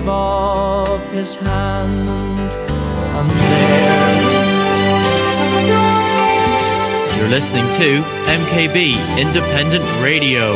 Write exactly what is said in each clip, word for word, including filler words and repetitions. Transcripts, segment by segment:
of his hand, and there's You're listening to M K B Independent Radio.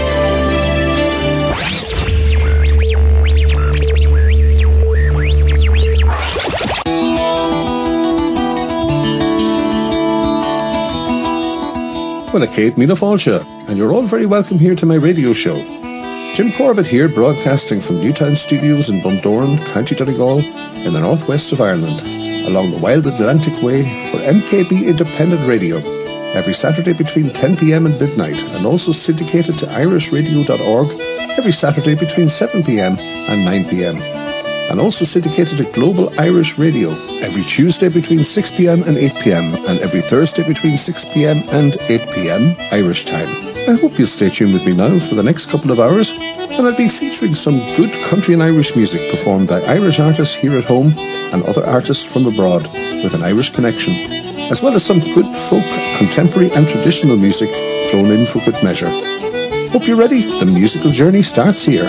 Well, Kate Mina Fáilte, and you're all very welcome here to my radio show. Jim Corbett here, broadcasting from Newtown Studios in Bundoran, County Donegal, in the northwest of Ireland, along the wild Atlantic Way for M K B Independent Radio, every Saturday between ten p.m. and midnight, and also syndicated to irish radio dot org every Saturday between seven p.m. and nine p.m. and also syndicated to Global Irish Radio every Tuesday between six p.m. and eight p.m. and every Thursday between six p.m. and eight p.m. Irish time. I hope you'll stay tuned with me now for the next couple of hours, and I'll be featuring some good country and Irish music performed by Irish artists here at home and other artists from abroad with an Irish connection, as well as some good folk, contemporary and traditional music thrown in for good measure. Hope you're ready. The musical journey starts here.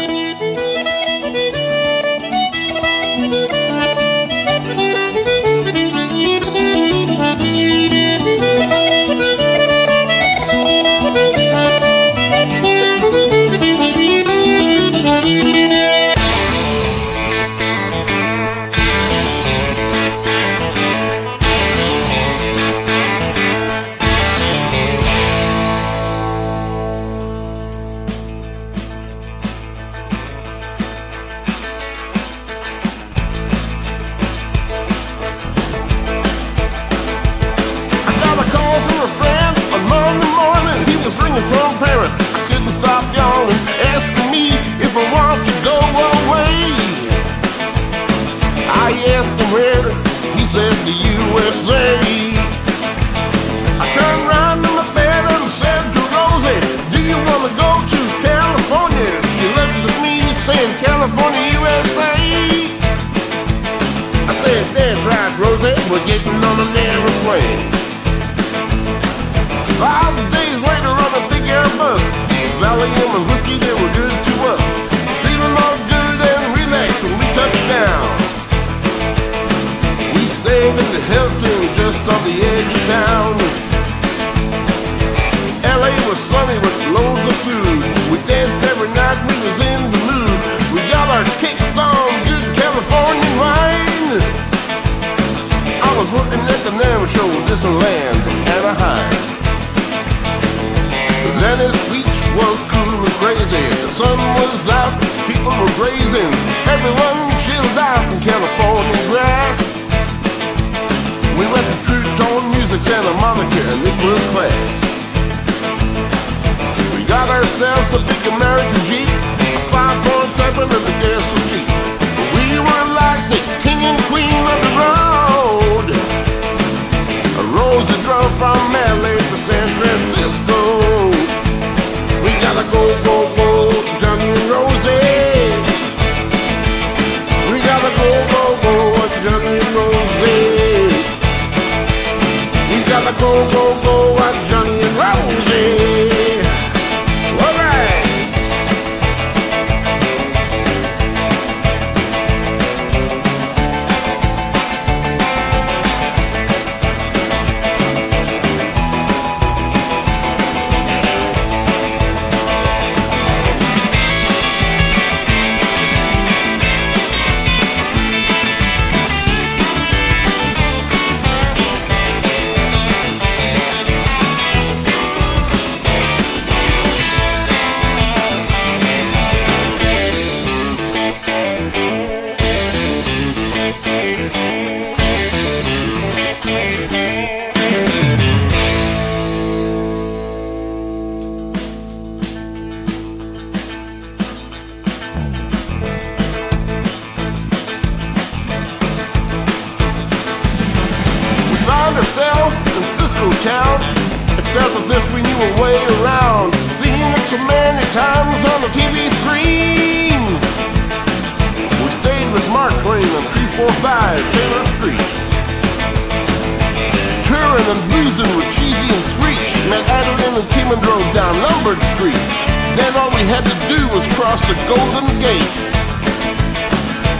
Then all we had to do was cross the Golden Gate.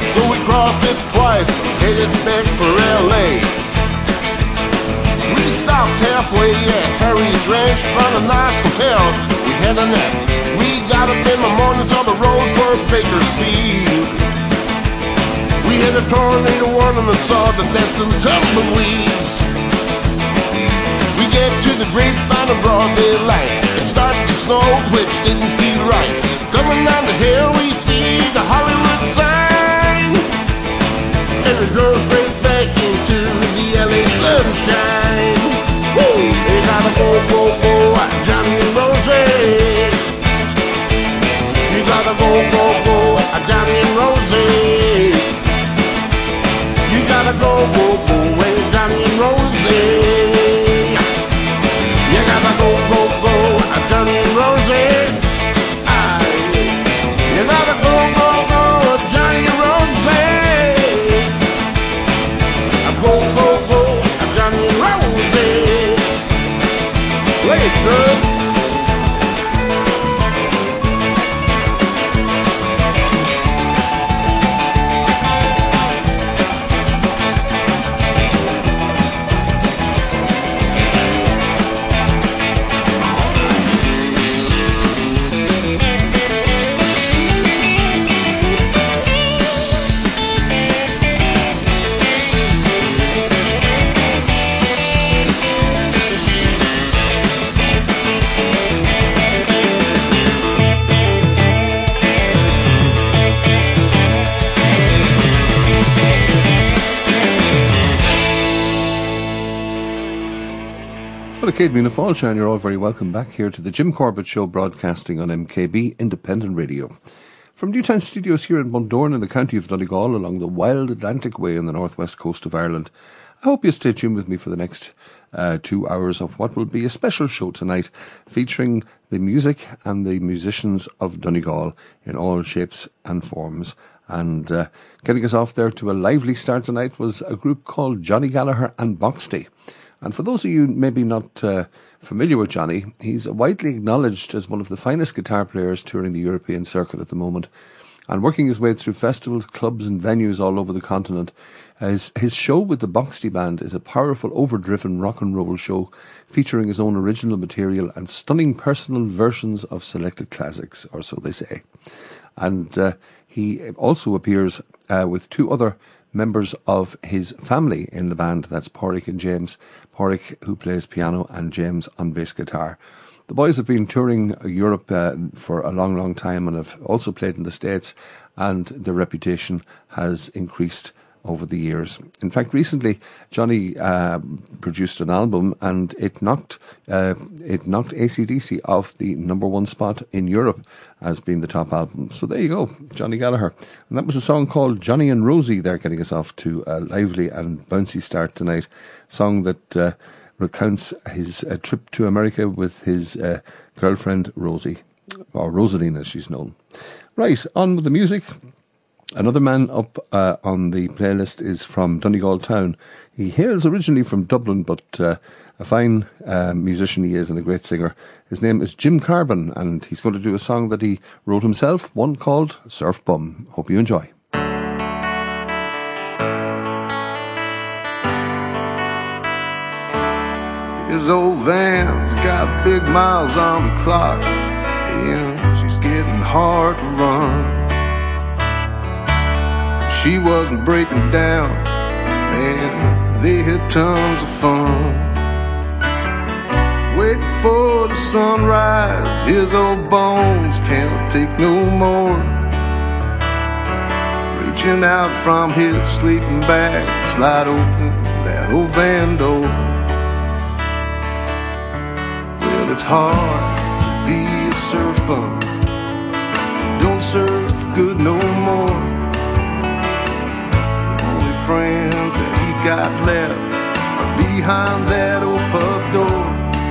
crossed it twice, headed back for L A. We stopped halfway at Harry's Ranch, found a nice hotel, we had a nap. We got up in the morning, saw the road for Bakersfield. We hit a tornado warning and saw the dancing tumbleweeds. We get to the grapevine in broad daylight. It started to snow, which didn't feel right. Coming down the hill, we see the Hollywood sign, and it goes straight back into the L A sunshine. Woo! They gotta go, go, go, Johnny and Rosie. You gotta go, go, go, Johnny and Rosie. You gotta go, go, go, with Johnny and Rosie. You gotta go, go, go, Johnny and Rosie. You gotta go, go, go, Johnny and Rosie. Go, go, go, Johnny and Rosie. Play it, son. Céad Míle Fáilte, and you're all very welcome back here to the Jim Corbett Show, broadcasting on M K B Independent Radio. From Newtown Studios here in Bundoran in the county of Donegal, along the wild Atlantic Way on the northwest coast of Ireland, I hope you stay tuned with me for the next uh, two hours of what will be a special show tonight, featuring the music and the musicians of Donegal in all shapes and forms. And uh, getting us off there to a lively start tonight was a group called Johnny Gallagher and Boxty. And for those of you maybe not uh, familiar with Johnny, he's widely acknowledged as one of the finest guitar players touring the European circuit at the moment, and working his way through festivals, clubs and venues all over the continent. His, his show with the Boxty Band is a powerful, overdriven rock and roll show featuring his own original material and stunning personal versions of selected classics, or so they say. And uh, he also appears uh, with two other members of his family in the band. That's Pádraig and James. Pádraig, who plays piano, and James on bass guitar. The boys have been touring Europe uh, for a long, long time and have also played in the States, and their reputation has increased over the years. In fact, recently Johnny uh, produced an album, and it knocked uh, it knocked A C D C off the number one spot in Europe as being the top album. So there you go, Johnny Gallagher. And that was a song called Johnny and Rosie. They're getting us off to a lively and bouncy start tonight. A song that uh, recounts his uh, trip to America with his uh, girlfriend Rosie, or Rosaline as she's known. Right, on with the music. Another man up uh, on the playlist is from Donegal town. He hails originally from Dublin, but uh, a fine uh, musician he is and a great singer. His name is Jim Carbon, and he's going to do a song that he wrote himself, one called Surf Bum. Hope you enjoy. His old van's got big miles on the clock, and she's getting hard to run. She wasn't breaking down, man, they had tons of fun. Waiting for the sunrise, his old bones can't take no more. Reaching out from his sleeping bag, slide open that old van door. Well, it's hard to be a surf bum, don't surf good no more. Friends that he got left are behind that old pub door.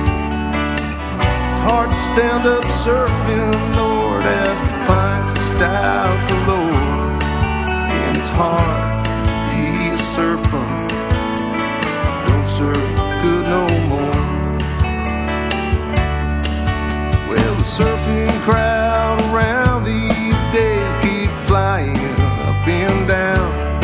It's hard to stand up surfing, Lord, after pints of stout galore. And it's hard to be a surf bum, don't surf good no more. Well, the surfing crowd around these days keep flying up and down.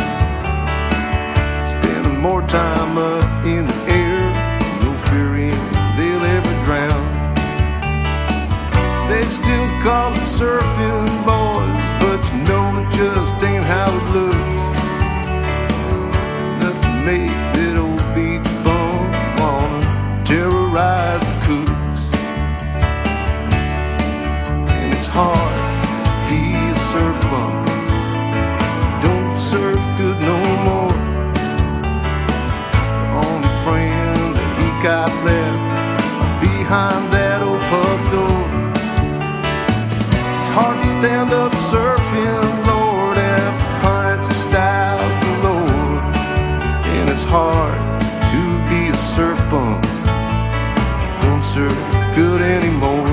got left behind that old pub door. It's hard to stand up surfing, Lord, after pints of stout, Lord. And it's hard to be a surf bum, don't surf good anymore.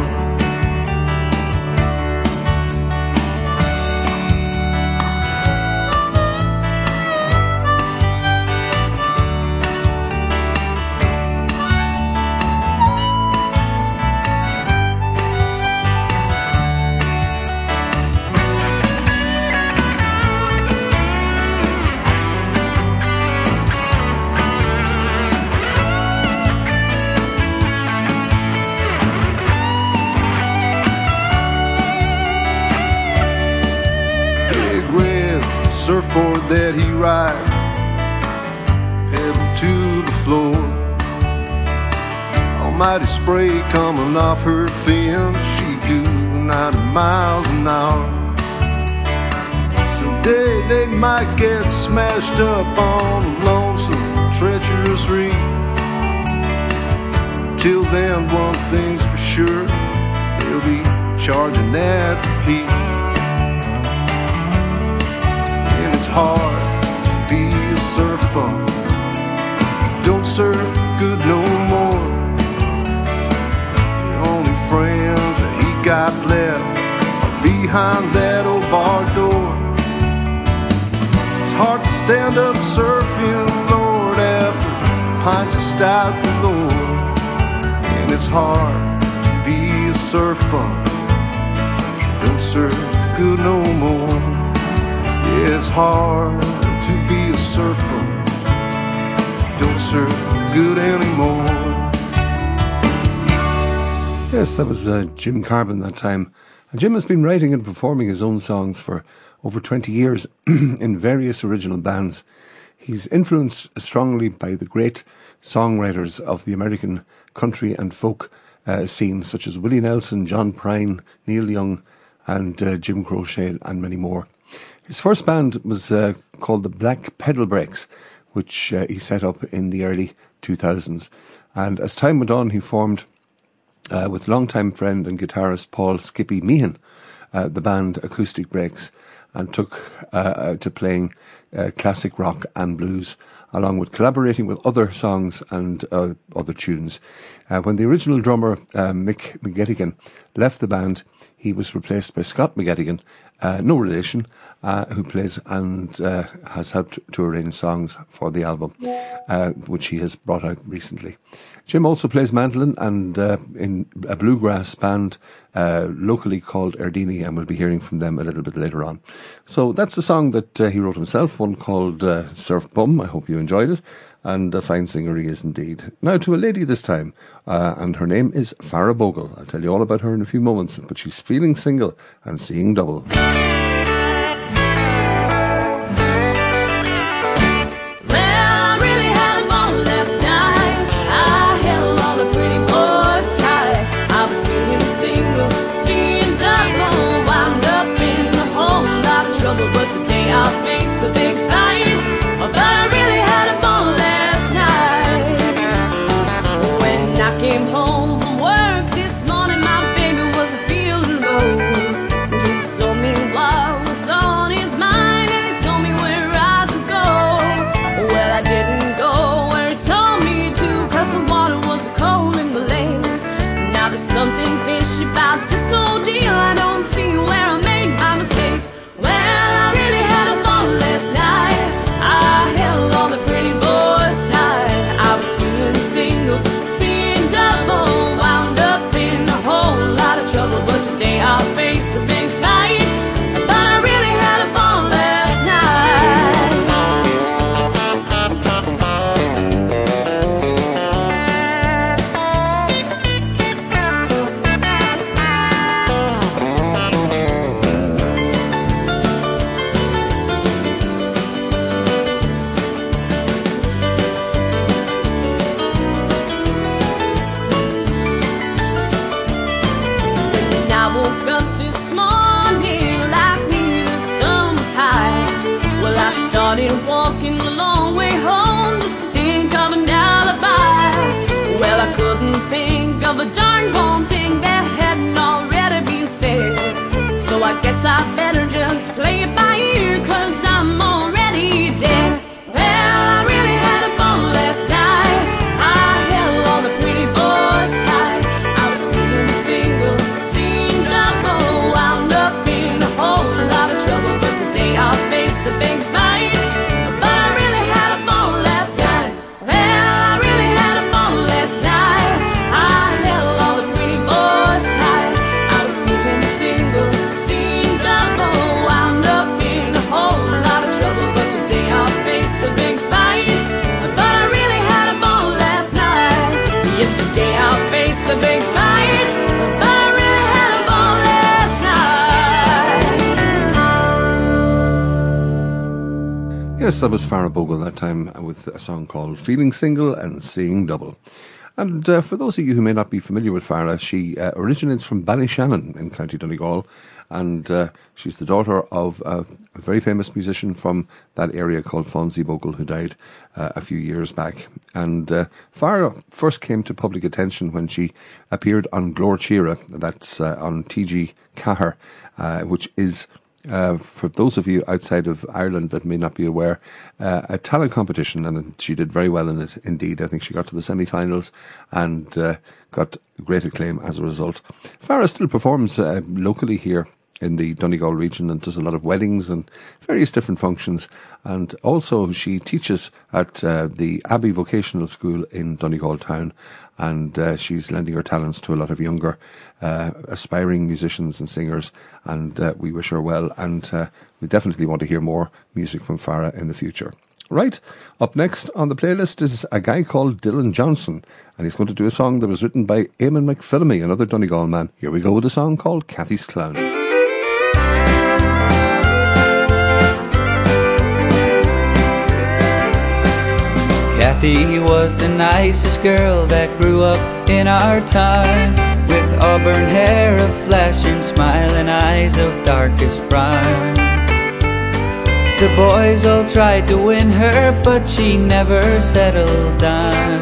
Surfboard that he rides, pedal to the floor. Almighty spray coming off her fins, she do ninety miles an hour. Someday they might get smashed up on a lonesome, treacherous reef. Till then, one thing's for sure, they'll be charging at the peak. It's hard to be a surf bum, don't surf good no more. The only friends that he got left are behind that old bar door. It's hard to stand up surfing, Lord, after pints of stout, Lord. And it's hard to be a surf bum, don't surf good no more. It's hard to be a surf bum, don't surf good anymore. Yes, that was uh, Jim Carbon that time. And Jim has been writing and performing his own songs for over twenty years in various original bands. He's influenced strongly by the great songwriters of the American country and folk uh, scene, such as Willie Nelson, John Prine, Neil Young, and uh, Jim Croce, and many more. His first band was uh, called the Black Pedal Breaks, which uh, he set up in the early two thousands. And as time went on, he formed, uh, with longtime friend and guitarist Paul Skippy Meehan, uh, the band Acoustic Breaks, and took uh, to playing uh, classic rock and blues, along with collaborating with other songs and uh, other tunes. Uh, when the original drummer, uh, Mick McGettigan, left the band, he was replaced by Scott McGettigan, uh, no relation, uh, who plays and uh, has helped to arrange songs for the album, uh, which he has brought out recently. Jim also plays mandolin and uh, in a bluegrass band uh, locally called Erdini, and we'll be hearing from them a little bit later on. So that's a song that uh, he wrote himself, one called uh, Surf Bum. I hope you enjoyed it. And a fine singer he is indeed. Now to a lady this time, uh, and her name is Farrah Bogle. I'll tell you all about her in a few moments, but she's feeling single and seeing double. But today I'll face the big fight. But I really had a ball last night. When I came home from work this morning, my baby was feeling low. He told me what was on his mind, and he told me where I could go. Well, I didn't go where he told me to, 'cause the water was cold in the lake. Now there's something fishy about this whole deal. I don't see where I made my mistake. Well, I really had a ball last night. I held all the pretty boys tight. I was feeling single, seeing double, wound up in a whole lot of trouble. But today I'll face a big fight. But I really had a ball last night. When I woke up this morning, like me, the sun was high. Well, I started walking the long way home just to think of an alibi. Well, a darn gone thing that hadn't already been said. So I guess I better just play it by ear, cause I'm already dead. Well, I really had a ball last night. I held all the pretty boys tight. I was feeling single, seeing double, wound up in a whole lot of trouble. But today I'll face a big fight. But I really had a ball last night. Well, I really had a ball last night. I held all the pretty boys tight. I was feeling single, seeing double, wound up in a whole lot of trouble. But today I'll face a big fight. But I really had a ball last night. Yesterday I'll face a big fight. But I really had a ball last night. Yes, that was Farrah Bogle that time with a song called Feeling Single and Seeing Double. And uh, for those of you who may not be familiar with Farrah, she uh, originates from Ballyshannon in County Donegal, and uh, she's the daughter of uh, a very famous musician from that area called Fonzie Bogle, who died uh, a few years back. And uh, Farrah first came to public attention when she appeared on Glór Tíre, that's uh, on T G Cahir, uh, which is, Uh, for those of you outside of Ireland that may not be aware, uh, a talent competition, and she did very well in it indeed. I think she got to the semi-finals and uh, got great acclaim as a result. Farrah still performs uh, locally here in the Donegal region and does a lot of weddings and various different functions, and also she teaches at uh, the Abbey Vocational School in Donegal town, and uh, she's lending her talents to a lot of younger uh, aspiring musicians and singers, and uh, we wish her well, and uh, we definitely want to hear more music from Farrah in the future. Right, up next on the playlist is a guy called Dylan Johnson, and he's going to do a song that was written by Eamon McPhillamy, another Donegal man. Here we go with a song called Cathy's Clown. Cathy was the nicest girl that grew up in our town, with auburn hair, a flashing smile, and eyes of darkest brown. The boys all tried to win her, but she never settled down.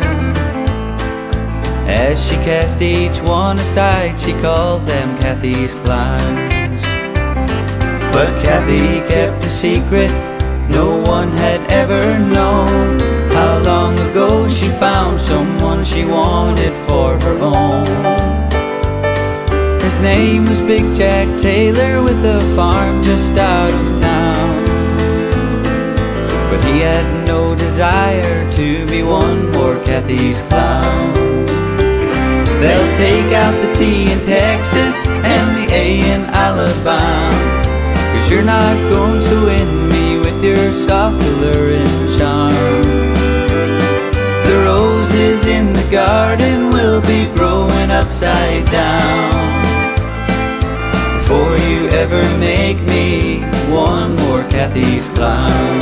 As she cast each one aside, she called them Cathy's clowns. But Cathy kept a secret no one had ever known, how long ago she found someone she wanted for her own. His name was Big Jack Taylor, with a farm just out of town. But he had no desire to be one more Cathy's clown. They'll take out the T in Texas and the A in Alabama, 'cause you're not going to win me with your soft alluring charm. The roses in the garden will be growing upside down before you ever make me one more Cathy's clown.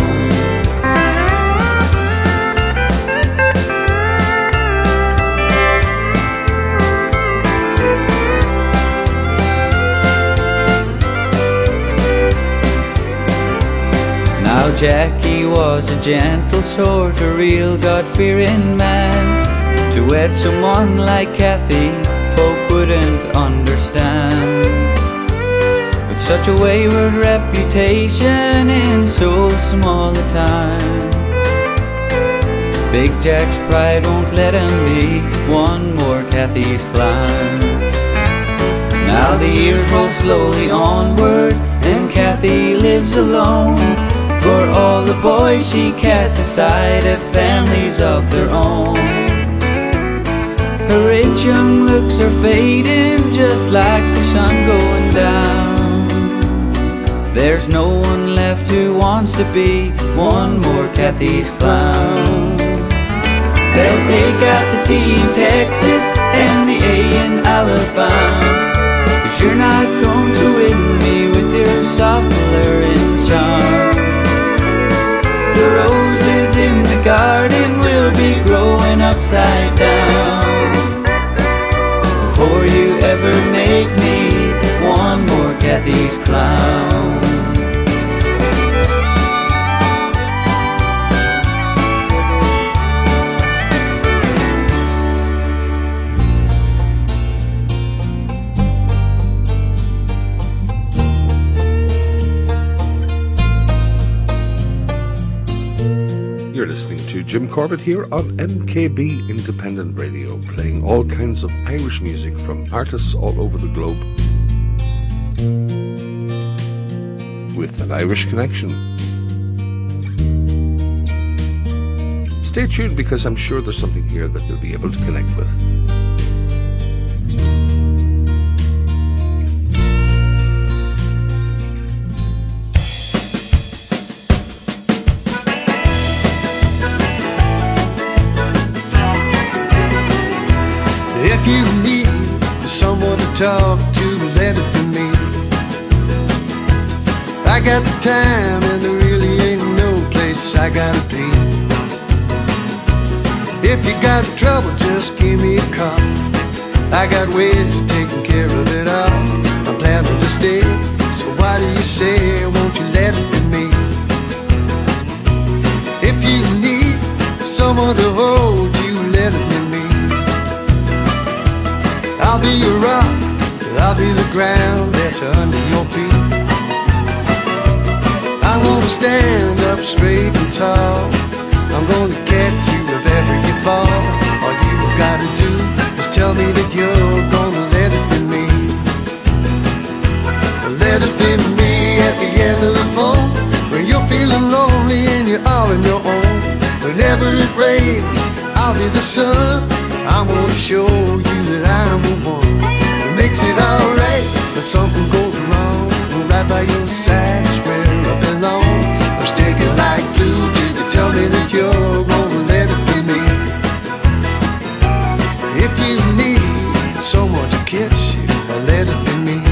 Now Jackie was a gentle sort, a real God-fearing man. To wed someone like Cathy, folk wouldn't understand. With such a wayward reputation in so small a time, Big Jack's pride won't let him be one more Cathy's clown. Now the years roll slowly onward, and Cathy lives alone. For all the boys she cast aside have families of their own. Her rich young looks are fading just like the sun going down. There's no one left who wants to be one more Cathy's clown. They'll take out the T in Texas and the A in Alabama, 'cause you're not going to win me with your soft alluring charm. The roses in the garden will be growing upside down before you ever make me one more Cathy's clown. You're listening to Jim Corbett here on M K B Independent Radio, playing all kinds of Irish music from artists all over the globe with an Irish connection. Stay tuned, because I'm sure there's something here that you'll be able to connect with. If you need someone to talk to, let it be me. I got the time and there really ain't no place I gotta be. If you got trouble, just give me a call. I got ways of taking care of it all. I'm planning to stay, so why do you say, won't you let it be me? If you need someone to hold you, let it be me. I'll be your rock, I'll be the ground that's under your feet. I'm gonna stand up straight and tall. I'm gonna catch you if ever you fall. All you gotta do is tell me that you're gonna let it be me. Let it be me at the end of the phone, when you're feeling lonely and you're all on your own. Whenever it rains, I'll be the sun. I'm gonna show you that I'm the one that makes it alright when something goes wrong. Right by your side is where I belong. I'm sticking like glue till you tell me that you're gonna let it be me. If you need someone to kiss you, let it be me.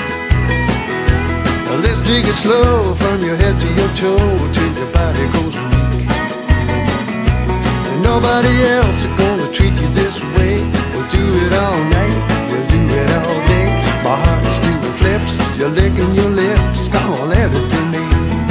Let's take it slow from your head to your toe till your body goes weak. And nobody else is gonna treat you this way. We'll do it all night, we'll do it all day. My heart's doing flips, you're licking your lips. Come on, let it be me.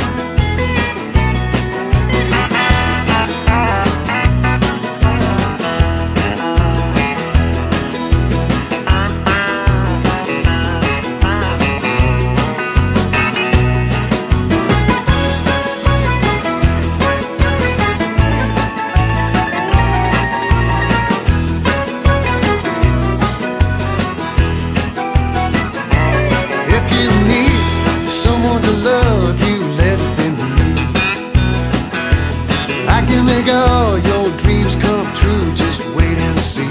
All your dreams come true, just wait and see.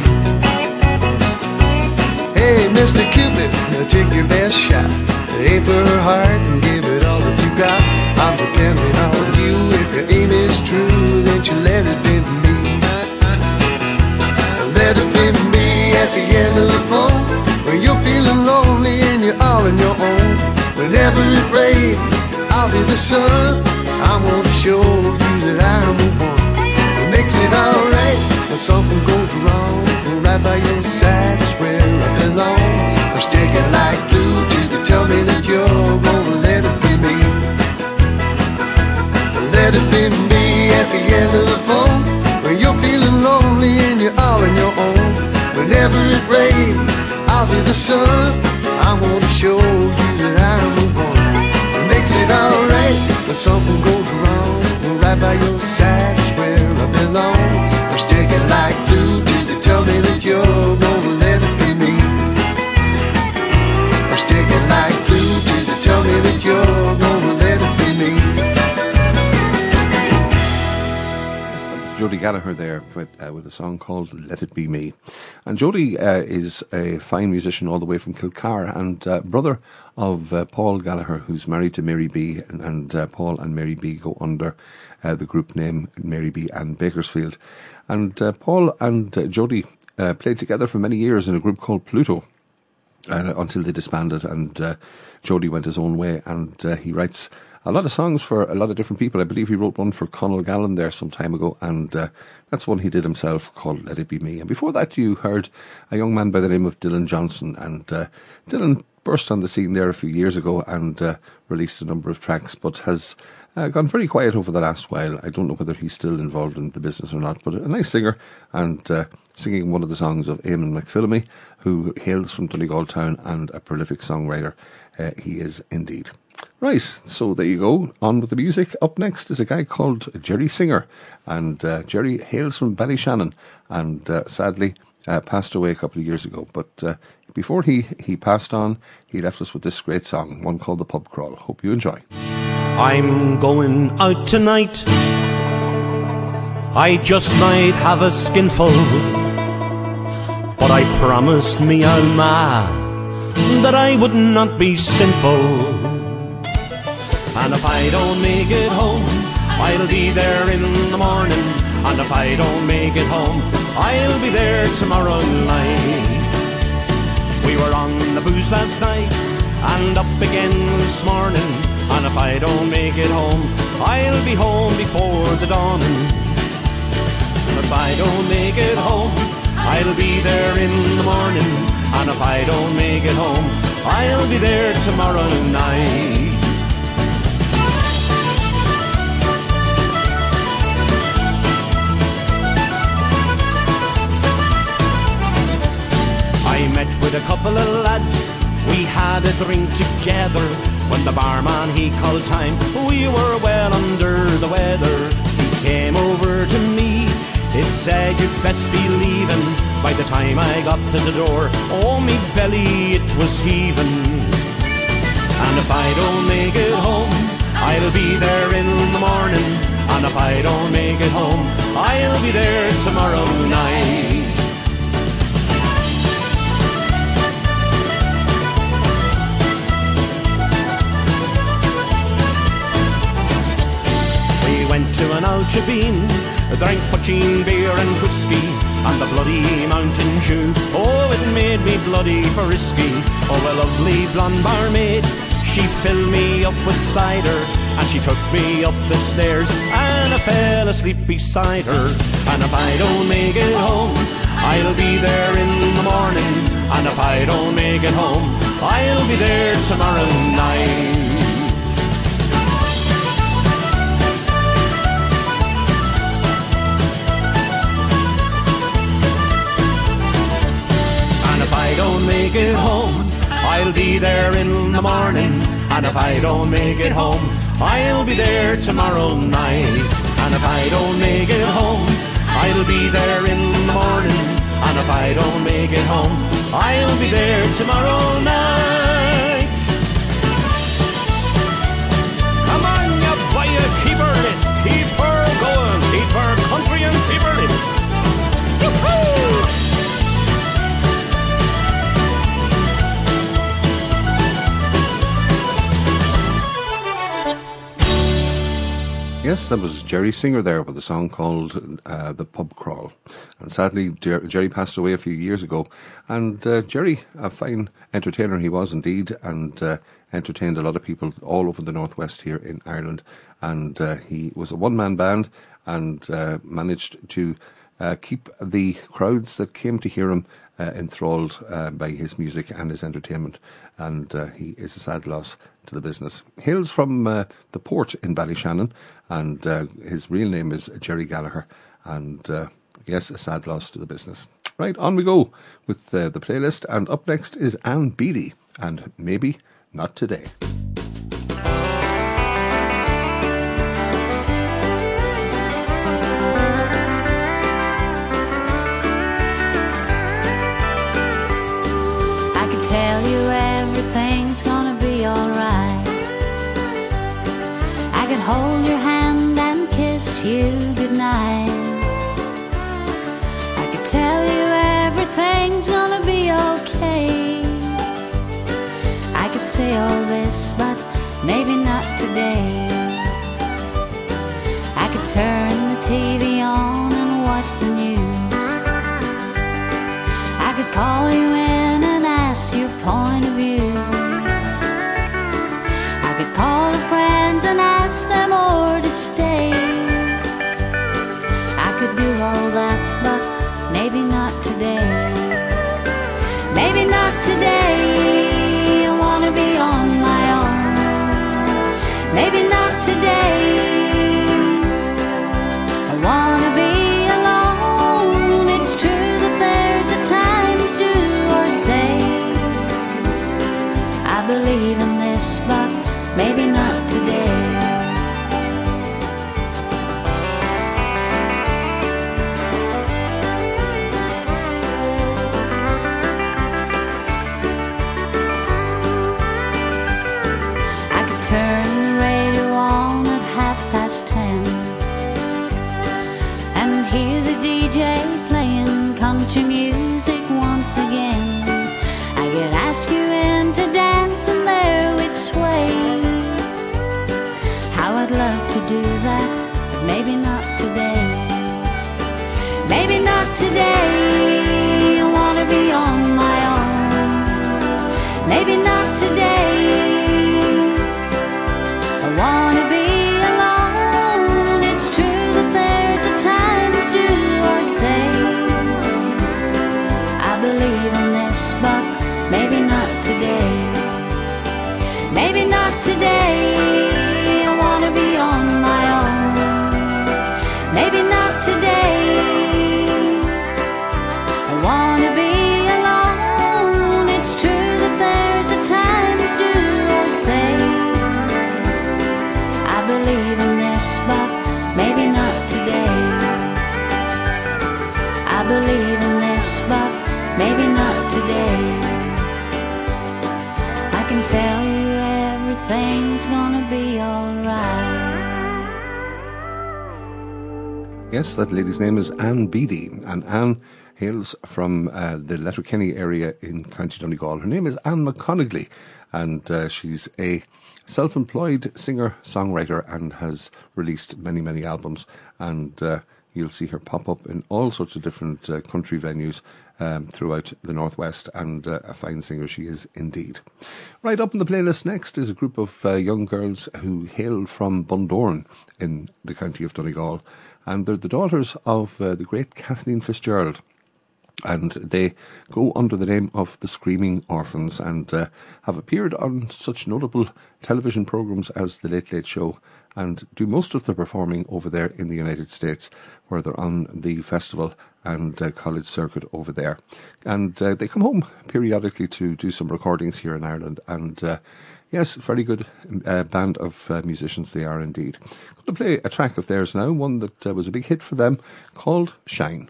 Hey, Mister Cupid, now take your best shot. Aim for her heart and give it all that you got. I'm depending on you. If your aim is true, then you let it be me. Let it be me at the end of the phone, when you're feeling lonely and you're all on your own. Whenever it rains, I'll be the sun. I want to show you that I'm the one that makes it alright when something goes wrong. Right by your side is where I belong. I'm sticking like glue till you tell me that you're gonna let it be me. Let it be me at the end of the phone, when you're feeling lonely and you're all on your own. Whenever it rains, I'll be the sun. I want to show you that I'm the one that makes it alright when something goes wrong. Right by your side is where I belong. I'm sticking like glue till you tell me that you're gonna let it be me. I'm sticking like glue till you tell me that you're gonna let it be me. Yes, that was Jody Gallagher there with, uh, with a song called Let It Be Me. And Jody uh, is a fine musician all the way from Kilcar, and uh, brother of uh, Paul Gallagher, who's married to Mary B, and, and uh, Paul and Mary B go under uh, the group name Mary B and Bakersfield. And uh, Paul and uh, Jody uh, played together for many years in a group called Pluto uh, until they disbanded, and uh, Jody went his own way, and uh, he writes a lot of songs for a lot of different people. I believe he wrote one for Conal Gallen there some time ago, and uh, that's one he did himself called Let It Be Me. And before that you heard a young man by the name of Dylan Johnson, and uh, Dylan burst on the scene there a few years ago and uh, released a number of tracks, but has uh, gone very quiet over the last while. I don't know whether he's still involved in the business or not, but a nice singer, and uh, singing one of the songs of Eamon McPhillamy, who hails from Donegal Town and a prolific songwriter. Uh, he is indeed. Right, so there you go. On with the music. Up next is a guy called Jerry Singer. And uh, Jerry hails from Ballyshannon and uh, sadly uh, passed away a couple of years ago. But uh, before he, he passed on, he left us with this great song, one called The Pub Crawl. Hope you enjoy. I'm going out tonight. I just might have a skinful, but I promised me Alma that I would not be sinful. And if I don't make it home, I'll be there in the morning. And if I don't make it home, I'll be there tomorrow night. We were on the booze last night and up again this morning. And if I don't make it home, I'll be home before the dawning. If I don't make it home, I'll be there in the morning. And if I don't make it home, I'll be there tomorrow night. I met with a couple of lads, we had a drink together. When the barman he called time, we were well under the weather. He came over to me, it said you'd best be leaving. By the time I got to the door, oh me belly it was heaving. And if I don't make it home, I'll be there in the morning. And if I don't make it home, I'll be there tomorrow night. Went to an Al-Shabeen, drank poaching beer and whiskey, and the bloody Mountain Dew, oh it made me bloody frisky. Oh a lovely blonde barmaid, she filled me up with cider, and she took me up the stairs, and I fell asleep beside her. And if I don't make it home, I'll be there in the morning. And if I don't make it home, I'll be there tomorrow night. If I don't make it home, I'll be there in the morning. And if I don't make it home, I'll be there tomorrow night. And if I don't make it home, I'll be there in the morning. And if I don't make it home, I'll be there tomorrow night. Come on, you boy, you keep her lit, keep her going, keep her country and keep her lit. Woo-hoo! Yes, that was Jerry Singer there with a song called uh, The Pub Crawl. And sadly, Jer- Jerry passed away a few years ago. And uh, Jerry, a fine entertainer he was indeed, and uh, entertained a lot of people all over the northwest here in Ireland. And uh, he was a one-man band and uh, managed to uh, keep the crowds that came to hear him uh, enthralled uh, by his music and his entertainment. And uh, he is a sad loss to the business. Hails from uh, the port in Ballyshannon, and uh, his real name is Jerry Gallagher. And uh, yes, a sad loss to the business. Right, on we go with uh, the playlist. And up next is Anne Beattie, and Maybe Not Today. I could tell you everything's gonna be alright. I could hold your hand and kiss you goodnight. I could tell you everything's gonna be okay. I could say all this, but maybe not today. I could turn the T V on and watch the news. I could call you in and ask your point of view. I could call the friends and ask them all to stay. I could do all that, but maybe not today. Maybe not today. I wanna be on my own. Maybe not today. I wanna be alone. It's true that there's a time to do country music once again. I could ask you in to dance and there we'd sway. How I'd love to do that, but maybe not today. Maybe not today. I wanna be on my own. Maybe not today. I wanna be alone. It's true that there's a time to do or say. I believe in this, but maybe not today. Maybe not today. I wanna be on my own. Maybe not today. I wanna be alone. It's true that there's a time to do or say. I believe in this, but maybe not today. I believe in this, but maybe not today. I can tell you everything's gonna be alright. Yes, that lady's name is Anne Beattie, and Anne hails from uh, the Letterkenny area in County Donegal. Her name is Anne McConaughey, and uh, she's a self-employed singer-songwriter and has released many, many albums. And uh, you'll see her pop up in all sorts of different uh, country venues um, throughout the Northwest, and uh, a fine singer she is indeed. Right up on the playlist next is a group of uh, young girls who hail from Bundoran in the county of Donegal. And they're the daughters of uh, the great Kathleen Fitzgerald. And they go under the name of the Screaming Orphans, and uh, have appeared on such notable television programmes as The Late Late Show, and do most of their performing over there in the United States, where they're on the festival and uh, college circuit over there. And uh, they come home periodically to do some recordings here in Ireland, and uh, yes, very good uh, band of uh, musicians they are indeed. I'm going to play a track of theirs now, one that uh, was a big hit for them, called Shine.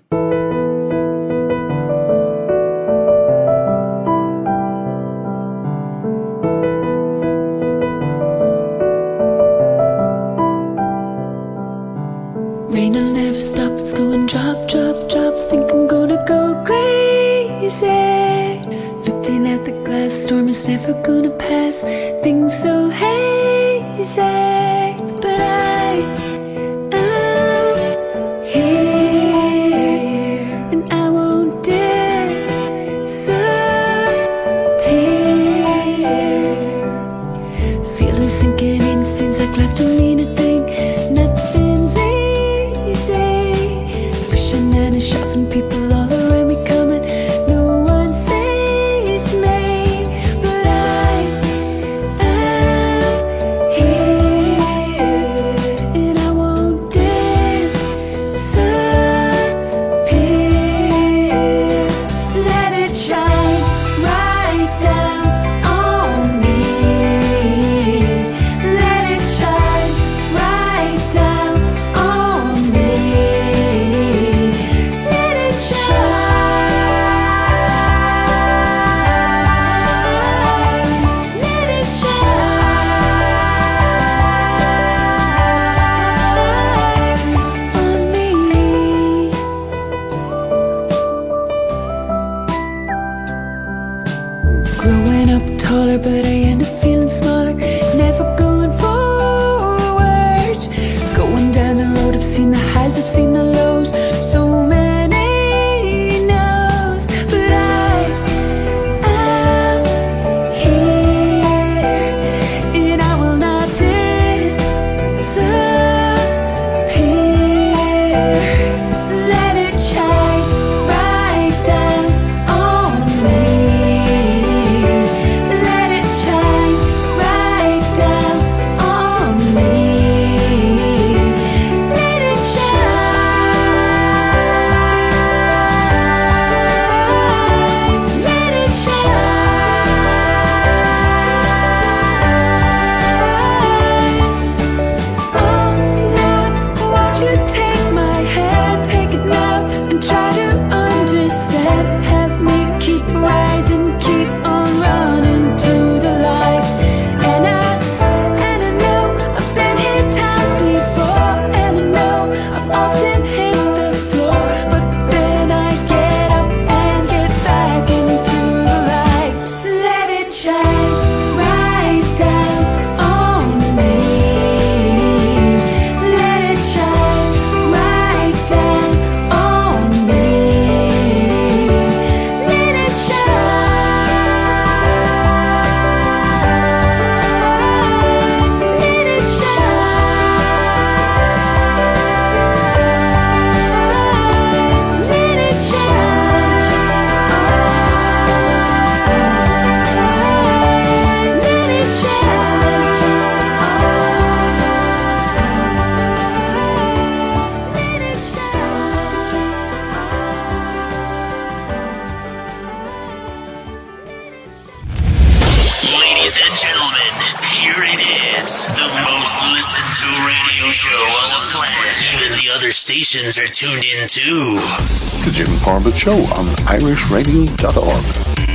Rain will never stop, it's going drop, drop, drop. Think I'm gonna go crazy. Looking at the glass, storm is never gonna pass. Things so hazy, but I am here, and I won't disappear. Feeling sinking in, seems like life don't mean a thing. Nothing's easy. Pushing and shoving people all around me coming. No one sees me, but I am here, and I won't disappear. Let it shine right down on me. Let it shine right down on me. Let it shine. Let it shine on me. Growing up taller, but I end up feeling smaller. Never going forward. Going down the road, I've seen the highs, I've seen the lows. So many no's, but I am here, and I will not disappear. Let it shine right down on me. Let it shine. other stations are tuned in too. The Jim Corbett Show on irish radio dot org.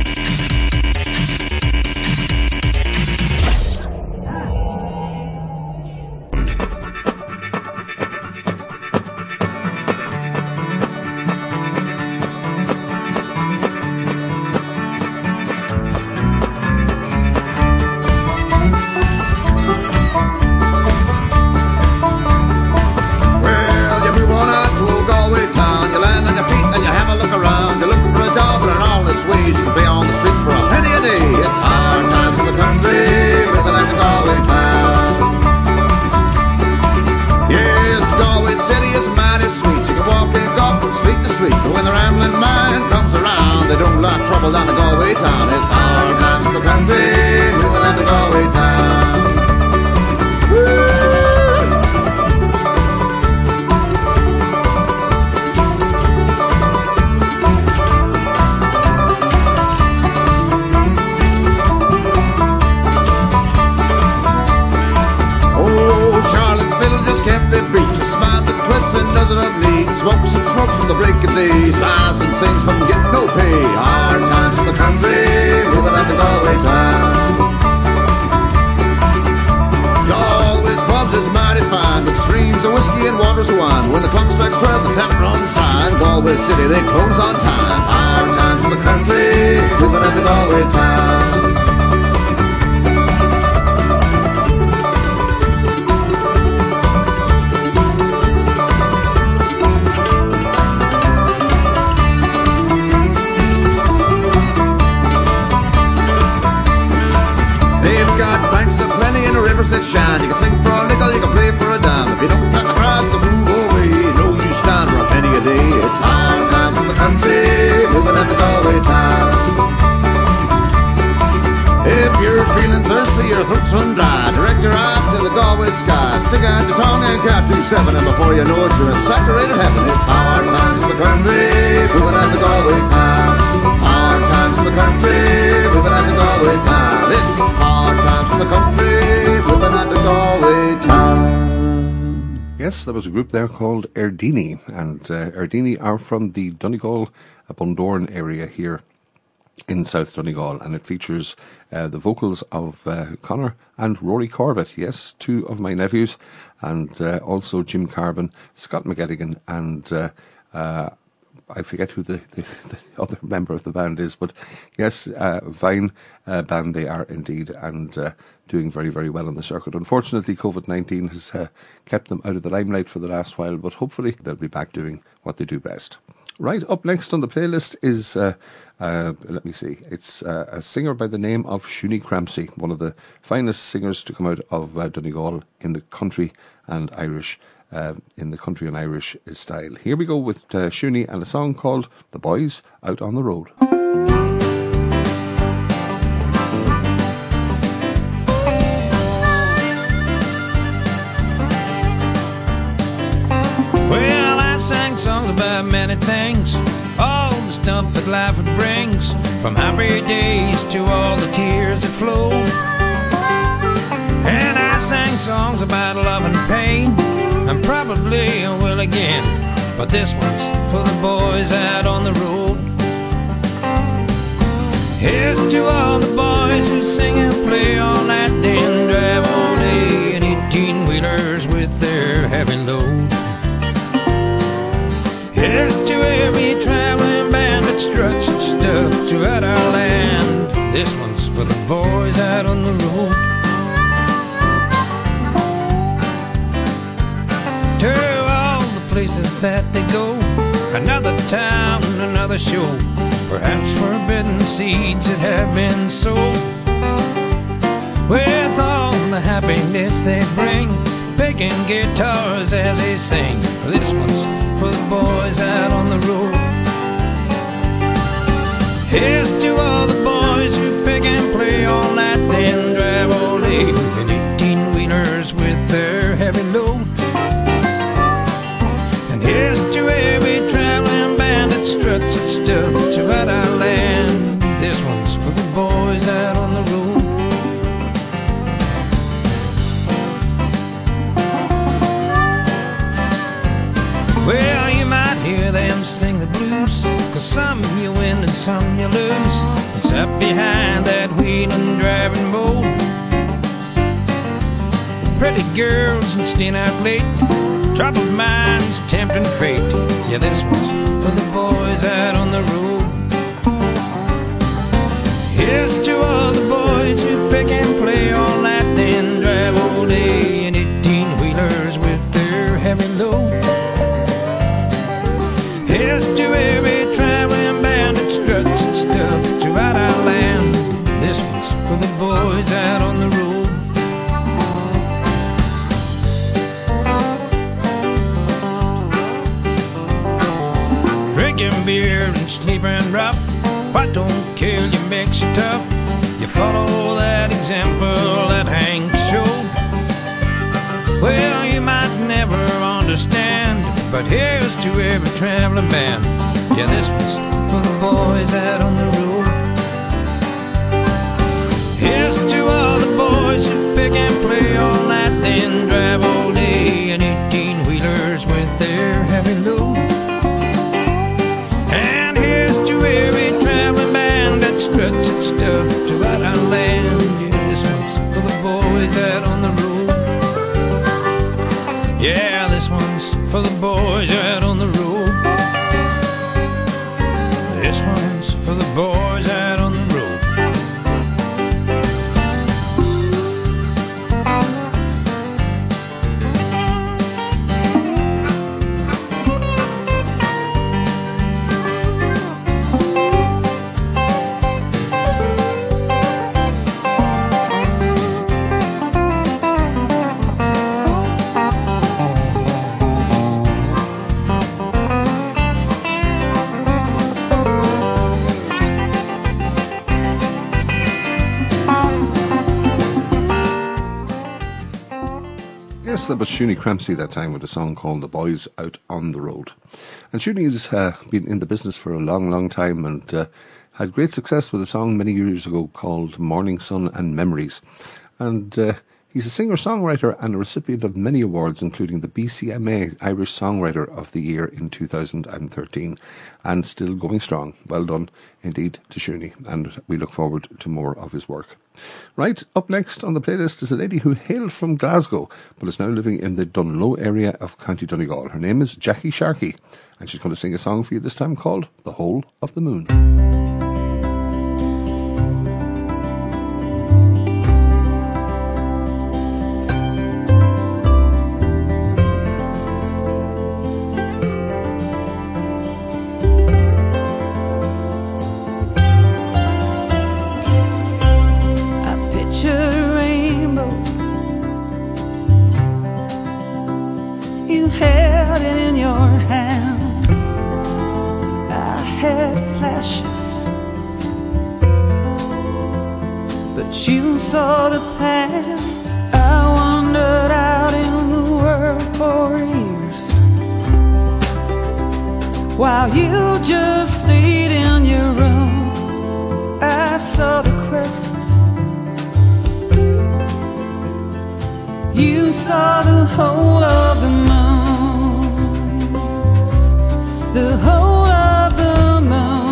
There was a group there called Erdini, and uh, Erdini are from the Donegal, uh, Bundoran area here in South Donegal, and it features uh, the vocals of uh, Conor and Rory Corbett, yes, two of my nephews, and uh, also Jim Carbon, Scott McGettigan, and uh, uh, I forget who the, the, the other member of the band is, but yes, uh, fine uh, band they are indeed, and uh, doing very, very well on the circuit. Unfortunately, COVID nineteen has uh, kept them out of the limelight for the last while, but hopefully they'll be back doing what they do best. Right, up next on the playlist is, uh, uh, let me see, it's uh, a singer by the name of Shuni Cramsey, one of the finest singers to come out of uh, Donegal in the country and Irish, uh, in the country and Irish style. Here we go with uh, Shuni and a song called The Boys Out on the Road. Well, I sang songs about many things, all the stuff that life brings, from happy days to all the tears that flow. And I sang songs about love and pain, and probably I will again, but this one's for the boys out on the road. Here's to all the boys who sing and play all night day and drive all day in eighteen-wheelers with their heavy load. Here's to every traveling band that struts and stuff throughout our land. This one's for the boys out on the road. To all the places that they go, another town, another show, perhaps forbidden seeds that have been sown. With all the happiness they bring, picking guitars as they sing. This one's for the boys out on the road. Here's to all the boys who pick and play all night, then drive all day in eighteen-wheelers with their heavy load. And here's to every traveling band that struts and stuff throughout our land. This one's for the boys out on the road. Well, you might hear them sing the blues, 'cause some you win and some you lose. It's up behind that wheeling, driving boat. Pretty girls and staying out late, troubled minds, tempting fate. Yeah, this one's for the boys out on the road. Here's to all the boys who pick and play all night, then drive all day in eighteen-wheelers with their heavy load. Here's to every traveling band that struts and stuff throughout our land. This one's for the boys out on the road. Drinking beer and sleeping rough, what don't kill you makes you tough. You follow that example that Hank showed. Well, you might never understand, but here's to every traveling man. Yeah, this one's for the boys out on the road. Here's to all the boys who pick and play all night, then drive all day in eighteen-wheelers with their heavy load. And here's to every traveling band that struts its stuff throughout our land. Yeah, this one's for the boys out on the road. Yeah, this one's for the boys out on the road. This one's for the boys out on the road. Yes, that was Shuni Crampsey that time with a song called The Boys Out on the Road. And Shuni has uh, been in the business for a long, long time and uh, had great success with a song many years ago called Morning Sun and Memories. And uh, he's a singer-songwriter and a recipient of many awards, including the B C M A Irish Songwriter of the Year in two thousand thirteen, and still going strong. Well done indeed to Shuni, and we look forward to more of his work. Right, up next on the playlist is a lady who hailed from Glasgow, but is now living in the Dunloe area of County Donegal. Her name is Jackie Sharkey, and she's going to sing a song for you this time called The Hole of the Moon. You saw the past. I wandered out in the world for years, while you just stayed in your room. I saw the crescent. You saw the whole of the moon, the whole of the moon.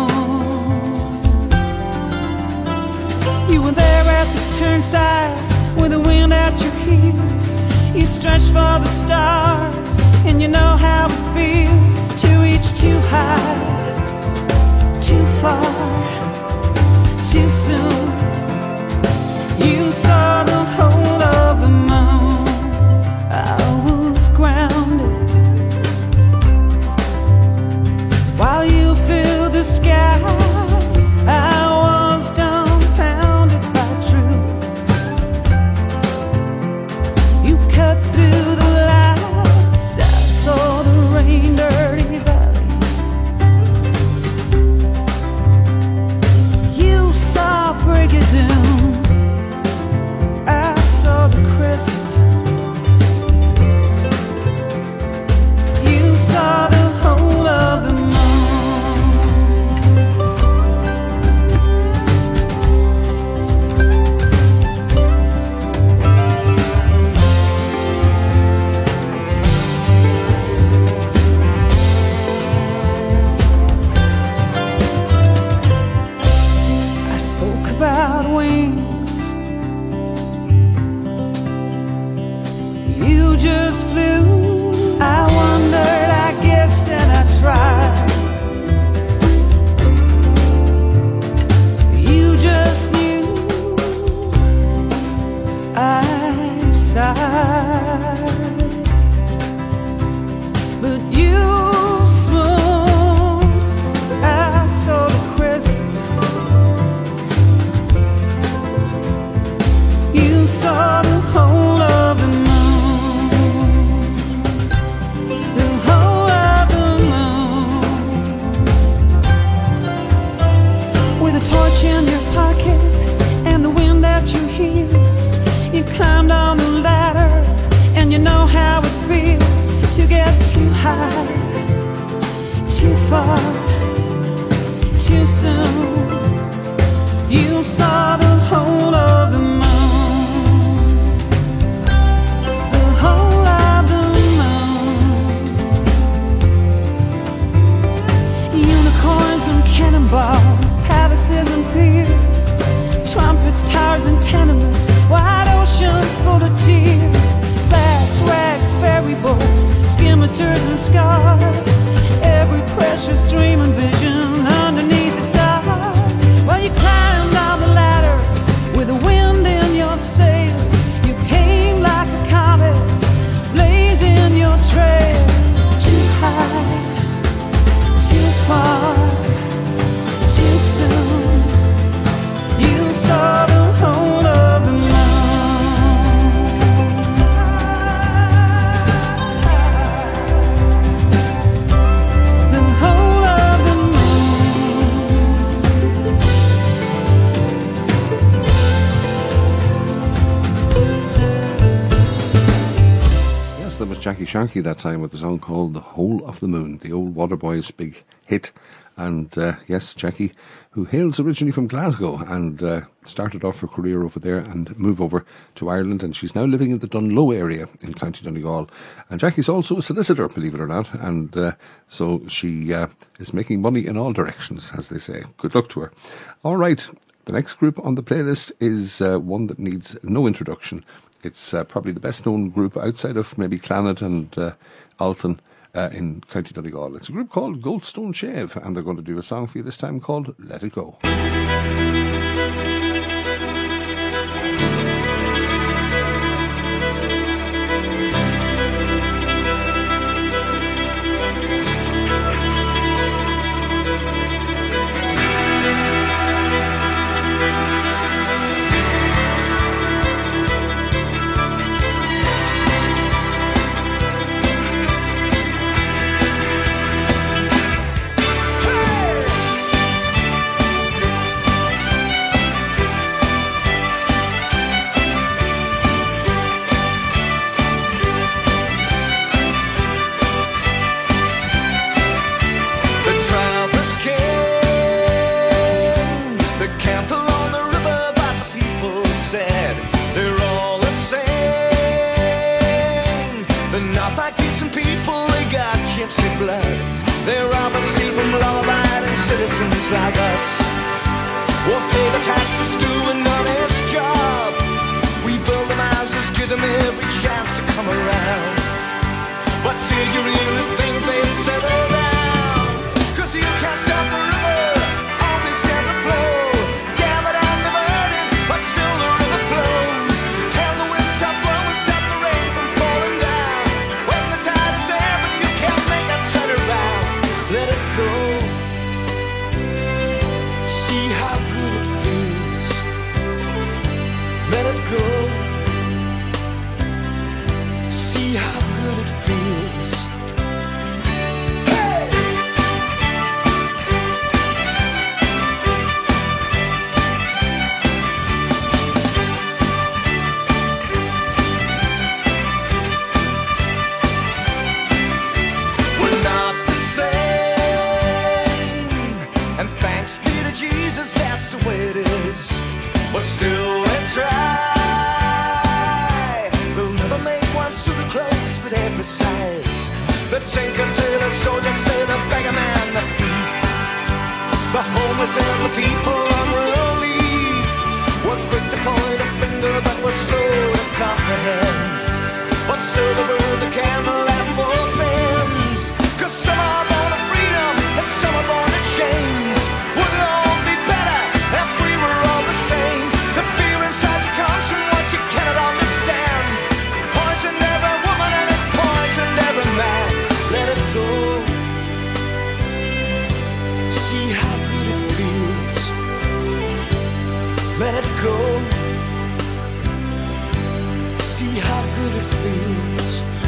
You were there at the turnstiles with the wind at your heels. You stretched for the stars, and you know how it feels to reach too high, too far, too soon. You saw the whole of the moon. I was grounded while you filled the skies. I was dumbfounded by truth. You cut through the lights. I saw the rain dirty valley. and scars, every precious dream and vision underneath the stars. Well, you climbed on the ladder with the wind in your sails. You came like a comet, blazing your trail. Too high, too far, too soon. You saw the whole of the moon. The whole of the Yes, that was Jackie Shanky that time with the song called The Whole of the Moon, the old Waterboys' big hit. And uh, yes, Jackie, who hails originally from Glasgow and uh, started off her career over there and moved over to Ireland, and she's now living in the Dunlow area in County Donegal. And Jackie's also a solicitor, believe it or not, and uh, so she uh, is making money in all directions, as they say. Good luck to her. All right, the next group on the playlist is uh, one that needs no introduction. It's uh, probably the best known group outside of maybe Clannad and uh, Alton. Uh, in County Donegal. It's a group called Goldstone Shave, and they're going to do a song for you this time called Let It Go. Like us, we'll pay the taxes, do an honest job. We build them houses, give them every chance to come around. But do you really think they settle down? Cause you can't stop the river, only stand the flow. Gathered and diverted, but still the river flows. Can the wind stop blowing, stop the rain from falling down? When the tide is ebbing, you can't make a turn around. Let it go. Let it go. See how good it feels. Hey! We're not the same, and thanks be to Jesus, that's the way it is. But still they try. They'll never make one suit of clothes with every size. The tinker to the soldier, sailor, beggar man, the thief, the homeless and the people unrelieved. We're quick to point a finger, but we're slow to comprehend. But still the road, the candle and both ends. Cause some are born of freedom and some are born in chains. Would it all be better if we were all the same? The fear inside you comes from what you cannot understand. Poison every woman and it's poison every man. Let it go. See how good it feels. Let it go. See how good it feels.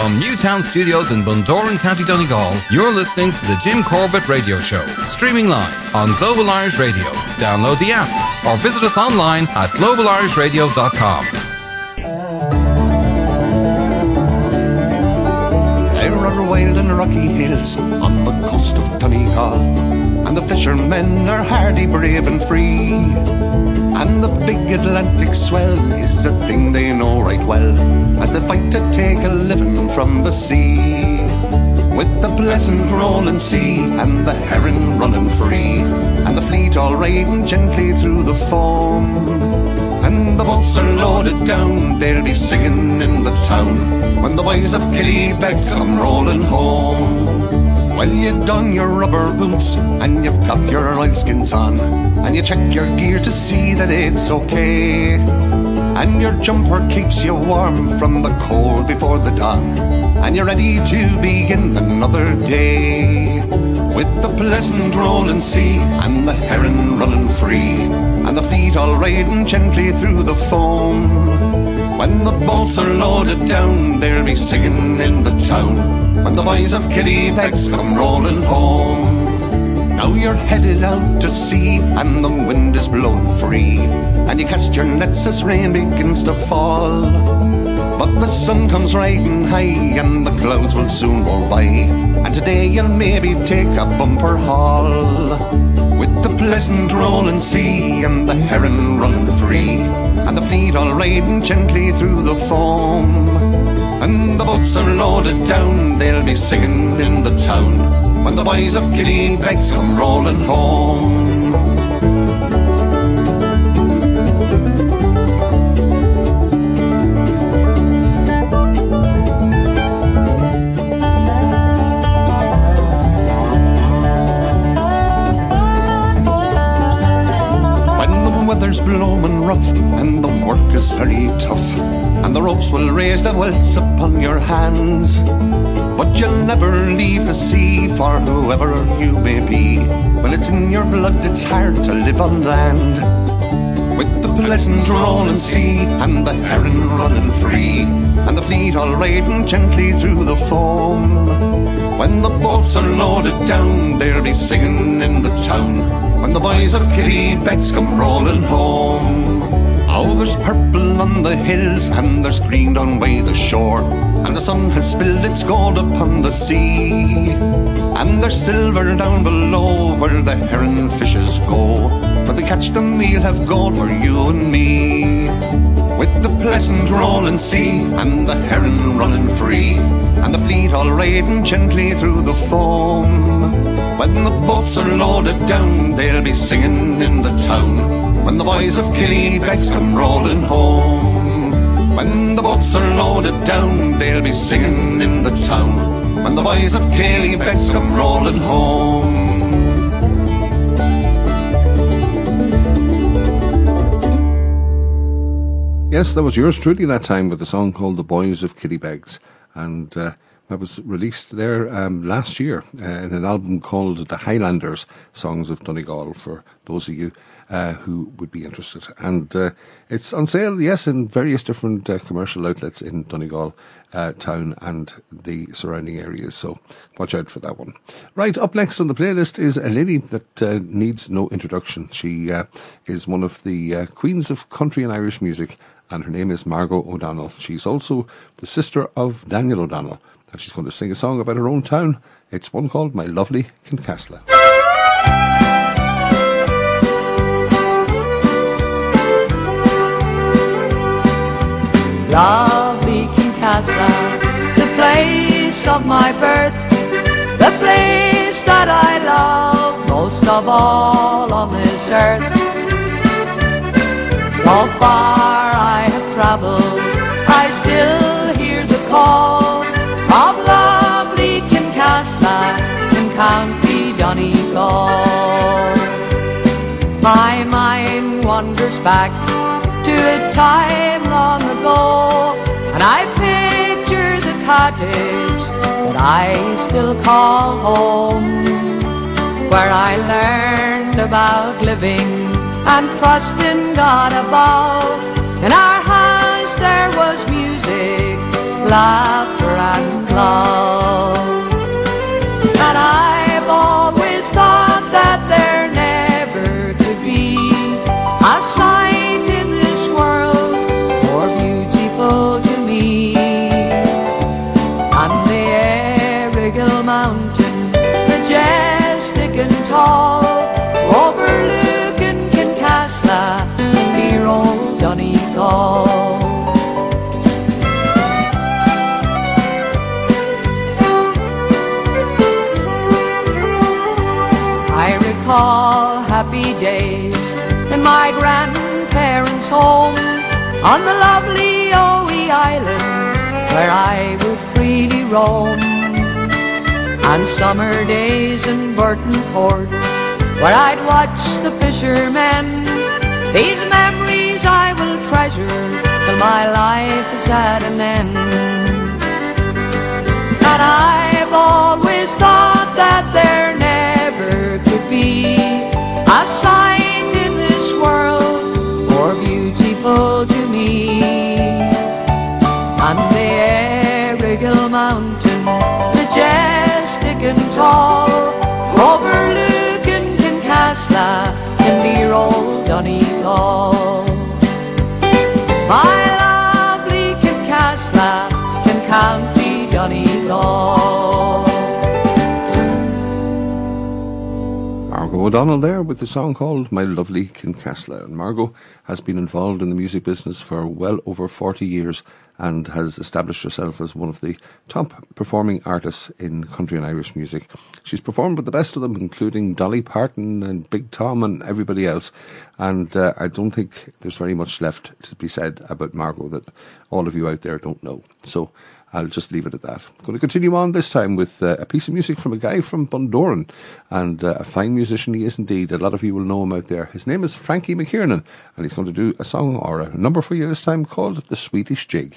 From Newtown Studios in Bundoran, County Donegal, you're listening to the Jim Corbett Radio Show, streaming live on Global Irish Radio. Download the app or visit us online at global irish radio dot com. There are wild and rocky hills on the coast of Donegal, and the fishermen are hardy, brave and free. And the big Atlantic swell is a thing they know right well, as they fight to take a living from the sea. With the pleasant rolling sea and the herring running free, and the fleet all riding gently through the foam. And the boats are loaded down, they'll be singing in the town when the boys of Killybegs come rolling home. Well, you don your rubber boots and you've got your oilskins on, and you check your gear to see that it's okay, and your jumper keeps you warm from the cold before the dawn, and you're ready to begin another day. With the pleasant rolling sea and the herring running free, and the fleet all riding gently through the foam. When the boats are loaded down, they'll be singing in the town when the boys of Killybegs come rolling home. Now you're headed out to sea and the wind is blowing free, and you cast your nets as rain begins to fall. But the sun comes riding high and the clouds will soon roll by, and today you'll maybe take a bumper haul. With the pleasant rolling sea and the herring running free, and the fleet all riding gently through the foam. And the boats are loaded down, they'll be singing in the town when the boys of Killybegs come rolling home. Weather's blowing rough and the work is very tough, and the ropes will raise the welts upon your hands, but you'll never leave the sea for whoever you may be. Well, it's in your blood, it's hard to live on land. With the pleasant rolling sea and the herring running free, and the fleet all riding gently through the foam. When the boats are loaded down, they'll be singing in the town when the boys of Killybegs come rolling home. Oh, there's purple on the hills and there's green down by the shore, and the sun has spilled its gold upon the sea, and there's silver down below where the herring fishes go. When they catch them, we'll have gold for you and me. With the pleasant rolling sea and the herring running free, and the fleet all riding gently through the foam. When the boats are loaded down, they'll be singing in the town when the boys of Killybegs come rolling home. When the boats are loaded down, they'll be singing in the town when the boys of Killybegs come rolling home. Yes, that was yours truly that time with a song called The Boys of Killybegs, and uh, that was released there um, last year uh, in an album called The Highlanders Songs of Donegal, for those of you uh, who would be interested. And uh, it's on sale, yes, in various different uh, commercial outlets in Donegal uh, town and the surrounding areas, so watch out for that one. Right, up next on the playlist is a lady that uh, needs no introduction. She uh, is one of the uh, queens of country and Irish music, and her name is Margot O'Donnell. She's also the sister of Daniel O'Donnell. And she's going to sing a song about her own town. It's one called My Lovely Kincasla. Lovely Kincasla, the place of my birth, the place that I love most of all on this earth. Though far I have travelled, I still hear the call of lovely Kincasla in County Donegal. My mind wanders back to a time long ago, and I picture the cottage that I still call home, where I learned about living and trusting God above. In our house there was music, laughter and cloud. And I've always thought that there never could be a sight in this world more beautiful to me than the Errigal Mountain, majestic and tall, overlooking Kincasla and dear old Donegal. I recall happy days in my grandparents' home on the lovely Owie Island where I would freely roam, and summer days in Burton Port where I'd watch the fishermen. These memories I will treasure till my life is at an end. And I've always thought that there never could be a sight in this world more beautiful to me than the Errigal Mountain, majestic and tall, overlooking Kincasla and dear old Donegal. My lovely Kincasla and County Donegal. Margot O'Donnell there with the song called My Lovely Kincasla. And Margot has been involved in the music business for well over forty years and has established herself as one of the top performing artists in country and Irish music. She's performed with the best of them, including Dolly Parton and Big Tom and everybody else. And uh, I don't think there's very much left to be said about Margot that all of you out there don't know. So I'll just leave it at that. I'm going to continue on this time with uh, a piece of music from a guy from Bundoran, and uh, a fine musician he is indeed. A lot of you will know him out there. His name is Frankie McKiernan, and he's going to do a song or a number for you this time called The Swedish Jig.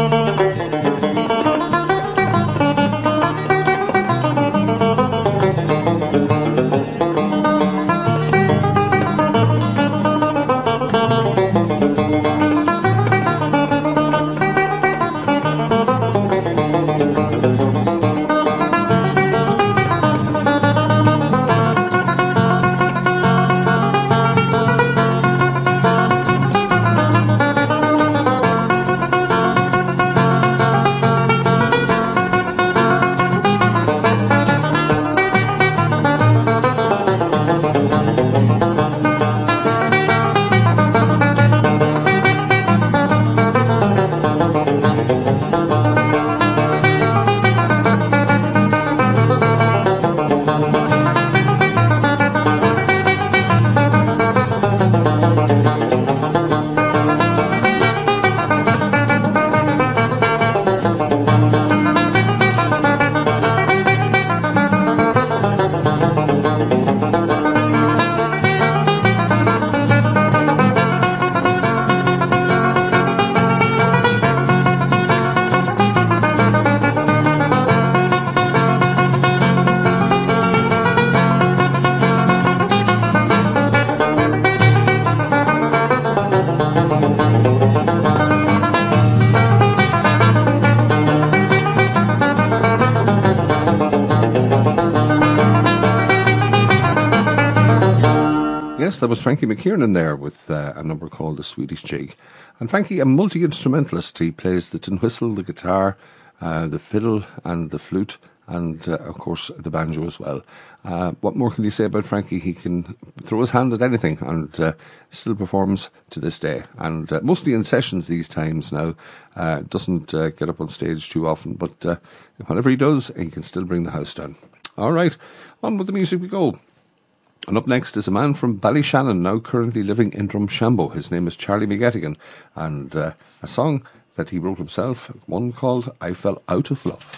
That was Frankie McKiernan there with uh, a number called The Swedish Jig. And Frankie, a multi-instrumentalist. He plays the tin whistle, the guitar, uh, the fiddle and the flute, and uh, of course the banjo as well. Uh, what more can you say about Frankie? He can throw his hand at anything and uh, still performs to this day. And uh, mostly in sessions these times now. Uh, doesn't uh, get up on stage too often, but uh, whenever he does, he can still bring the house down. All right, on with the music we go. And up next is a man from Ballyshannon, now currently living in Drumshambo. His name is Charlie McGettigan, and uh, a song that he wrote himself, one called I Fell Out of Love.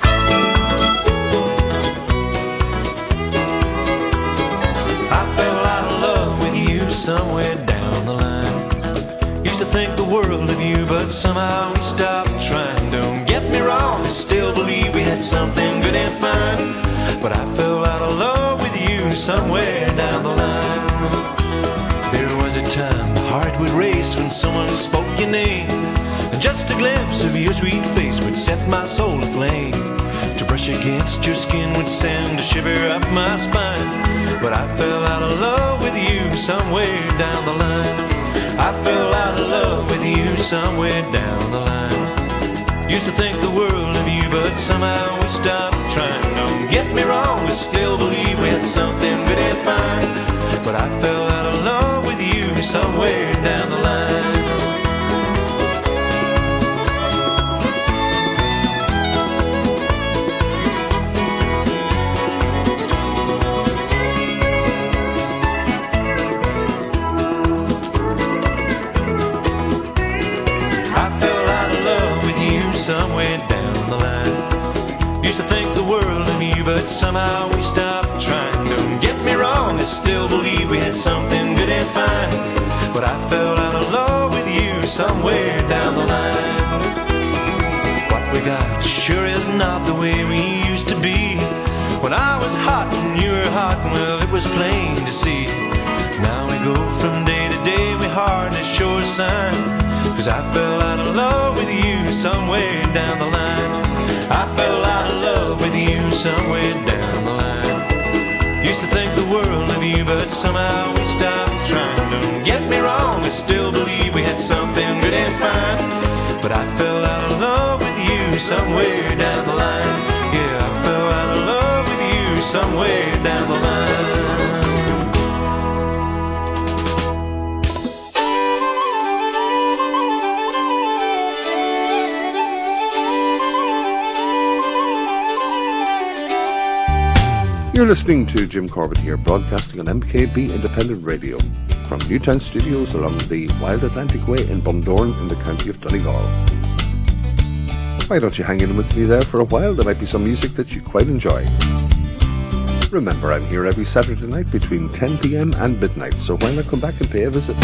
I fell out of love with you somewhere down the line. Used to think the world of you, but somehow we stopped trying. Don't get me wrong, I still believe we had something good and fine. But I fell out of love with you somewhere down the line. There was a time the heart would race when someone spoke your name, and just Just a glimpse of your sweet face would set my soul aflame. To brush against your skin would send a shiver up my spine. But I fell out of love with you somewhere down the line. I fell out of love with you somewhere down the line. Used to think the world of you, but somehow we stopped trying. Don't get me wrong, I still believe we had something good and fine. But I fell out of love with you somewhere down the line. Somewhere down the line. Used to think the world of you, but somehow we stopped trying. Don't get me wrong, I still believe we had something good and fine. But I fell out of love with you somewhere down the line. What we got sure is not the way we used to be. When I was hot and you were hot, well, it was plain to see. Now we go from day to day, we hardly show a sign. Cause I fell out of love with you somewhere down the line. I fell out of love with you somewhere down the line. Used to think the world of you, but somehow we stopped trying. Don't get me wrong, I still believe we had something good and fine. But I fell out of love with you somewhere down the line. Yeah, I fell out of love with you somewhere down the line. You're listening to Jim Corbett here, broadcasting on M K B Independent Radio from Newtown Studios along the Wild Atlantic Way in Bundoran in the county of Donegal. Why don't you hang in with me there for a while? There might be some music that you quite enjoy. Remember, I'm here every Saturday night between ten p.m. and midnight, so why not come back and pay a visit?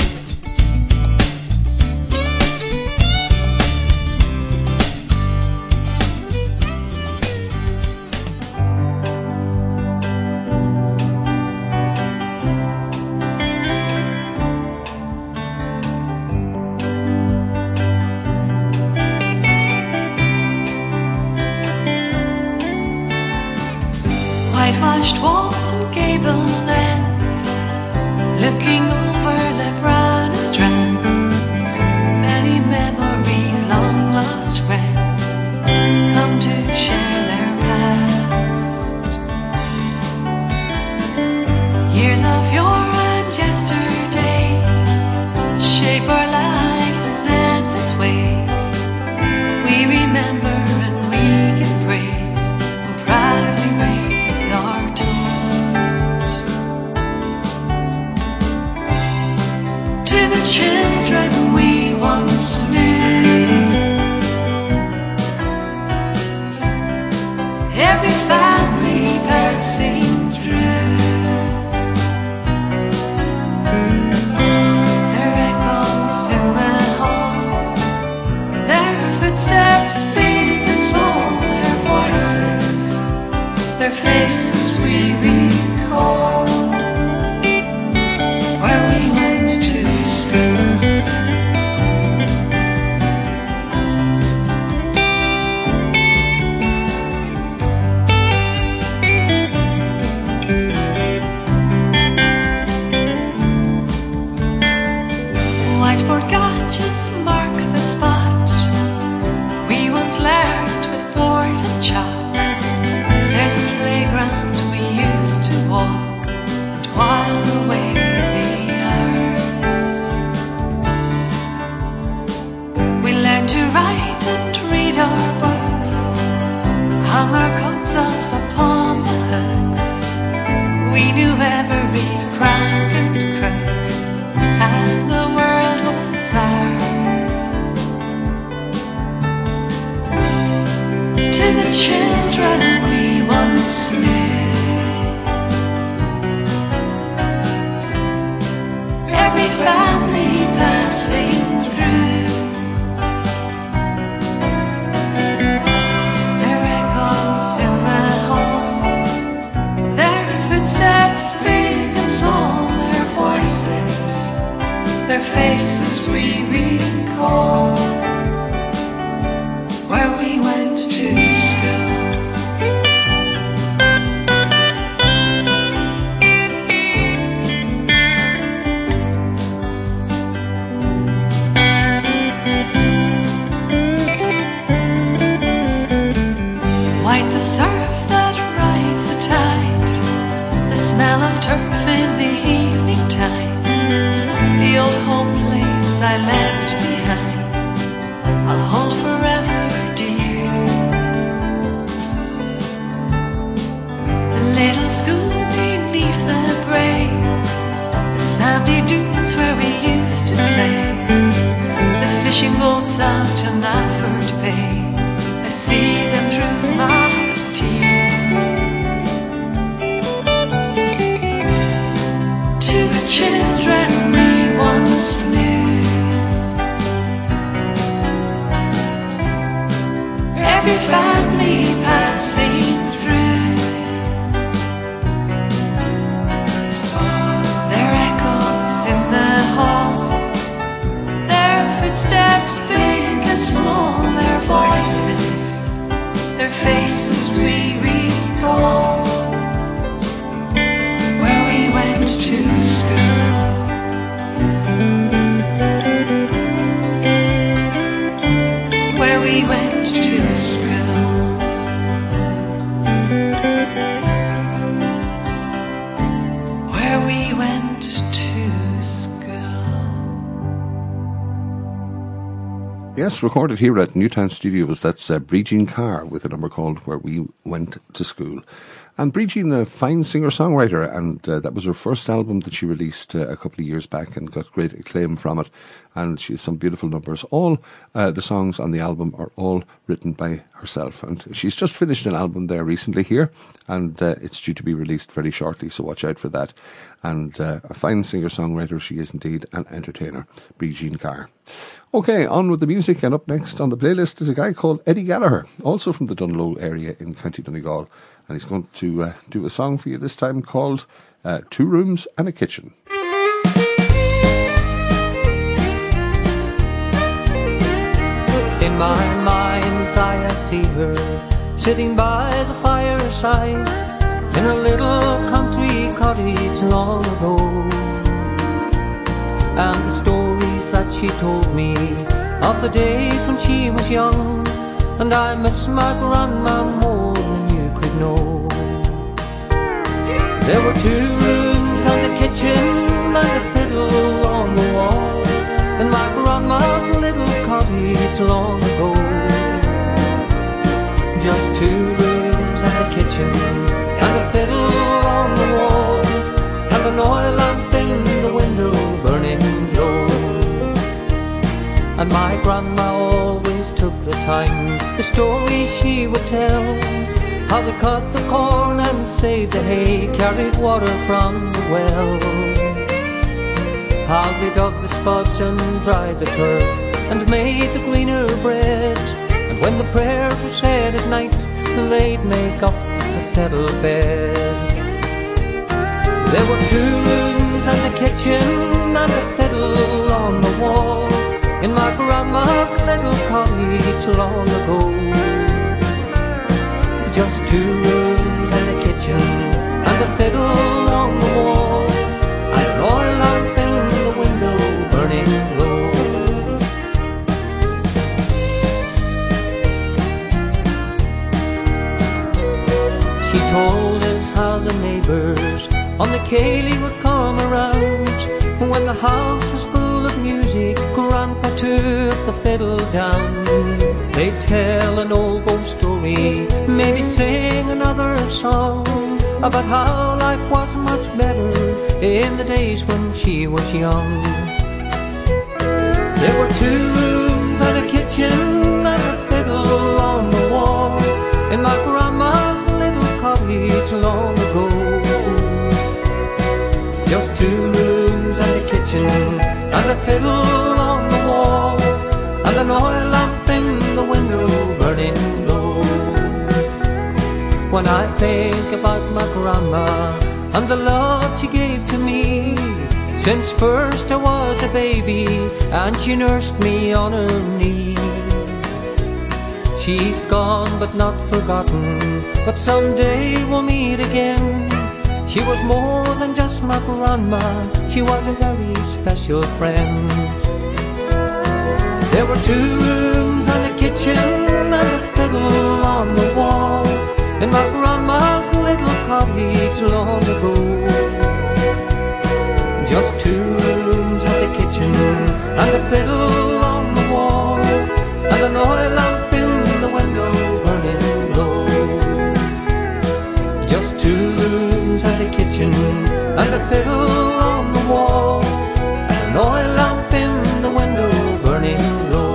Whitewashed walls and gable ends, looking over Lebrana strands. Many memories, long lost friends, come to share their past. Years of yore and yesterdays shape our lives in endless ways. We remember and we give praise and proudly raise our toast to the children we once knew. Every family passing through, their echoes in the hall, their footsteps big and small, their voices, their faces we recall, where we went to school. Whiteboard gadgets mark the spot we once learned with board and chalk. There's a playground we used to walk and while away the hours. We learned to write and read our books, hung our coats up upon the hooks. We knew every crack and crook, and the world was ours. To the children we once knew, every family passing through, their echoes in the hall, their footsteps big and small, their voices, their faces we recall, to school. White the surf that rides the tide, the smell of turf in the evening time, the old home place I left behind, I'll hold forever dear. The little school beneath the brae, the sandy dunes where we used to play, the fishing boats out on Alford Bay, I see them through my tears. To the children we once knew, every family passing through, their echoes in the hall, their footsteps big and small, their voices, their faces we recall, where we went to school. Where we went to school. Where we went to school. Yes, recorded here at Newtown Studios. That's uh, Brí Jean Carr with a number called Where We Went to School. And Brí Jean, a fine singer-songwriter, and uh, that was her first album that she released uh, a couple of years back and got great acclaim from it. And she has some beautiful numbers. All uh, the songs on the album are all written by herself. And she's just finished an album there recently here, and uh, it's due to be released very shortly, so watch out for that. And uh, a fine singer-songwriter, she is indeed an entertainer, Brí Jean Carr. Okay, on with the music, and up next on the playlist is a guy called Eddie Gallagher, also from the Dunlow area in County Donegal. And he's going to uh, do a song for you this time called uh, Two Rooms and a Kitchen. In my mind's eye I see her sitting by the fireside in a little country cottage long ago. And the stories that she told me of the days when she was young, and I miss my grandma more than you could know. There were two rooms and a kitchen and a fiddle on the wall in my grandma's little cottage long ago. Just two rooms and a kitchen and a fiddle on the wall, and an oil lamp in the window burning low. And my grandma always took the time, the stories she would tell, how they cut the corn and saved the hay, carried water from the well, how they dug the spuds and dried the turf and made the greener bread, and when the prayers were said at night they'd make up a settled bed. There were two rooms and a kitchen and a fiddle on the wall in my grandma's little cottage long ago. Just two rooms and a kitchen and a fiddle on the wall, and an oil lamp in the window burning low. She told us how the neighbours on the Cayley would come around when the house was full of music. Grandpa took the fiddle down. They'd tell an old ghost story, maybe sing another song about how life was much better in the days when she was young. There were two rooms and a kitchen and a fiddle on the wall in my grandma's little cottage long ago. Just two rooms and a kitchen and a fiddle on the wall, and an oil lamp in the window burning low. When I think about my grandma and the love she gave to me, since first I was a baby and she nursed me on her knee, She's gone but not forgotten, but someday we'll meet again. She was more than just my grandma, she was a very special friend. There were two rooms and a kitchen and a fiddle on the wall in my grandma's little cottage long ago. Just two rooms and a kitchen and a fiddle on the wall and an oil lamp in the window burning low. Just two rooms and a kitchen and a fiddle on the wall and an oil lamp in the window burning low.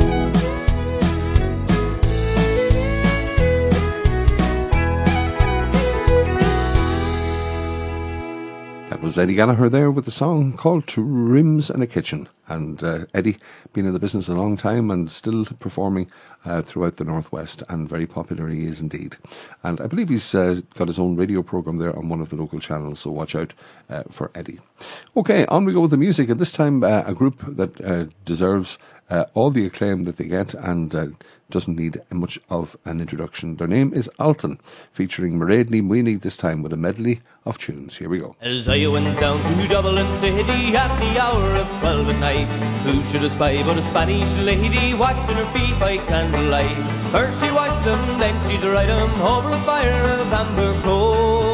That was Eddie Gallagher there with the song called Two Rooms and a Kitchen. And uh, Eddie, been in the business a long time and still performing uh, throughout the Northwest, and very popular he is indeed. And I believe he's uh, got his own radio programme there on one of the local channels, so watch out uh, for Eddie. Okay, on we go with the music, and this time uh, a group that uh, deserves uh, all the acclaim that they get and uh, doesn't need much of an introduction. Their name is Alton, featuring Mairead Ní Moinigh, this time with a medley of tunes. Here we go. As I went down to Dublin City at the hour of twelve at night, who should I spy but a Spanish lady washing her feet by candlelight? First she washed them, then she dried them over a fire of amber coal.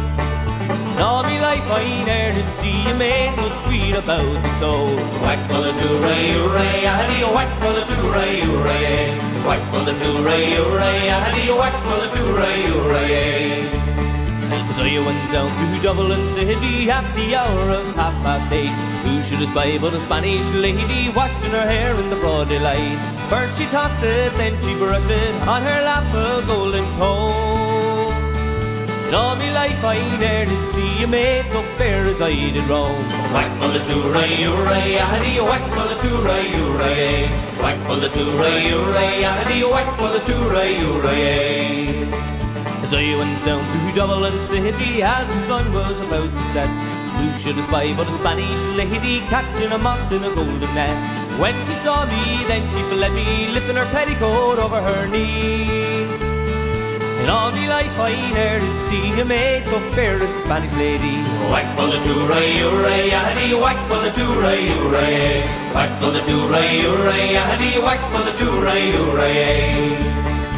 In all me life I ne'er did see a maid so sweet about the soul. Whack for the two-ray, hooray, ahadee, whack for the two-ray, hooray. Whack for the two-ray, hooray, ahadee, whack for the two-ray, hooray. So you went down to Dublin City at the hour of half past eight. Who should have spied but a Spanish lady washing her hair in the broad daylight? First she tossed it, then she brushed it on her lap of golden comb. In all me life I ne'er did see a maid so fair as I did roam. Whack for the two-ray, hooray, ahadee, whack for the two-ray, hooray. Whack for the two-ray, hooray, ahadee, whack for the two-ray, hooray. As I went down to Dublin City as the sun was about to set, who should have spied but a Spanish lady catching a moth in a golden net? When she saw me, then she fled me, lifting her petticoat over her knee. In all me life I ne'er did see a maid so fair as a Spanish lady. Whack for the two-ray, hooray, ahadee, whack for the two-ray, hooray. Whack for the two-ray, hooray, ahadee, whack for the two-ray, hooray.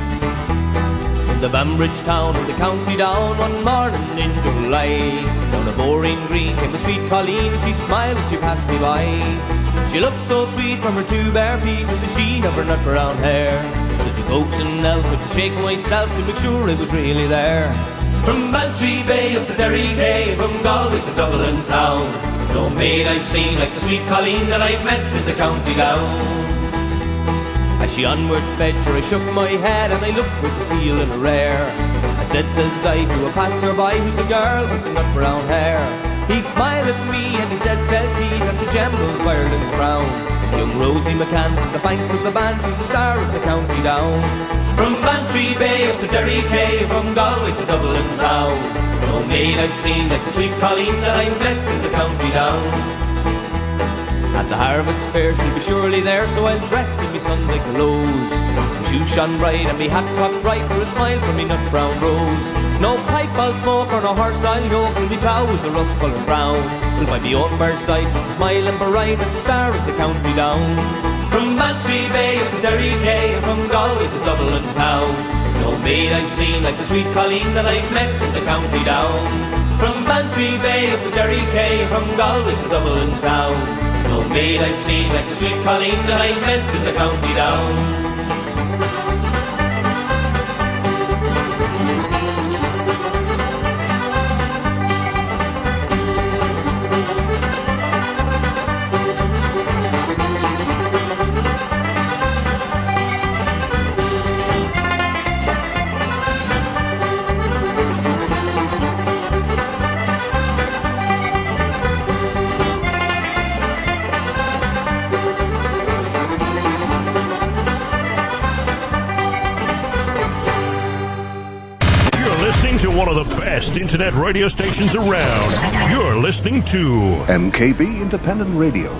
The Bambridge town of the county down one morning in July, down a boring green came the sweet Colleen. She smiled as she passed me by. She looked so sweet from her two bare feet with the sheen of her nut brown hair. Such a coaxing elf had to shake myself to make sure it was really there. From Bantry Bay up to Derry Quay, from Galway to Dublin town, no maid I've seen like the sweet Colleen that I've met in the county down. As she onward sped, sure I shook my head and I looked with a feeling rare. I said, says I, to a passer-by who's a girl with the nut brown hair. He smiled at me and he said, says he, that's a gem of Ireland's crown. Young Rosie McCann, the banks of the band, she's the star of the county down. From Bantry Bay up to Derry Quay, from Galway to Dublin town, no maid I've seen like the sweet Colleen that I met in the county down. At the harvest fair she'll be surely there, so I'll dress in me Sunday clothes. My shoes shone bright and me hat cocked bright for a smile from me nut brown rose. No pipe I'll smoke or no horse I'll yoke, till me plough is a rust colour brown. Till by me own fireside she's smiling bright as a star of the county down. From Bantry Bay up to Derry Quay, and from Galway to Dublin town, no maid I've seen like the sweet Colleen that I've met in the county down. From Bantry Bay up to Derry Quay, and from Galway to Dublin town, no maid I've seen like the sweet Colleen that I met in the county down. One of the best internet radio stations around. You're listening to M K B Independent Radio.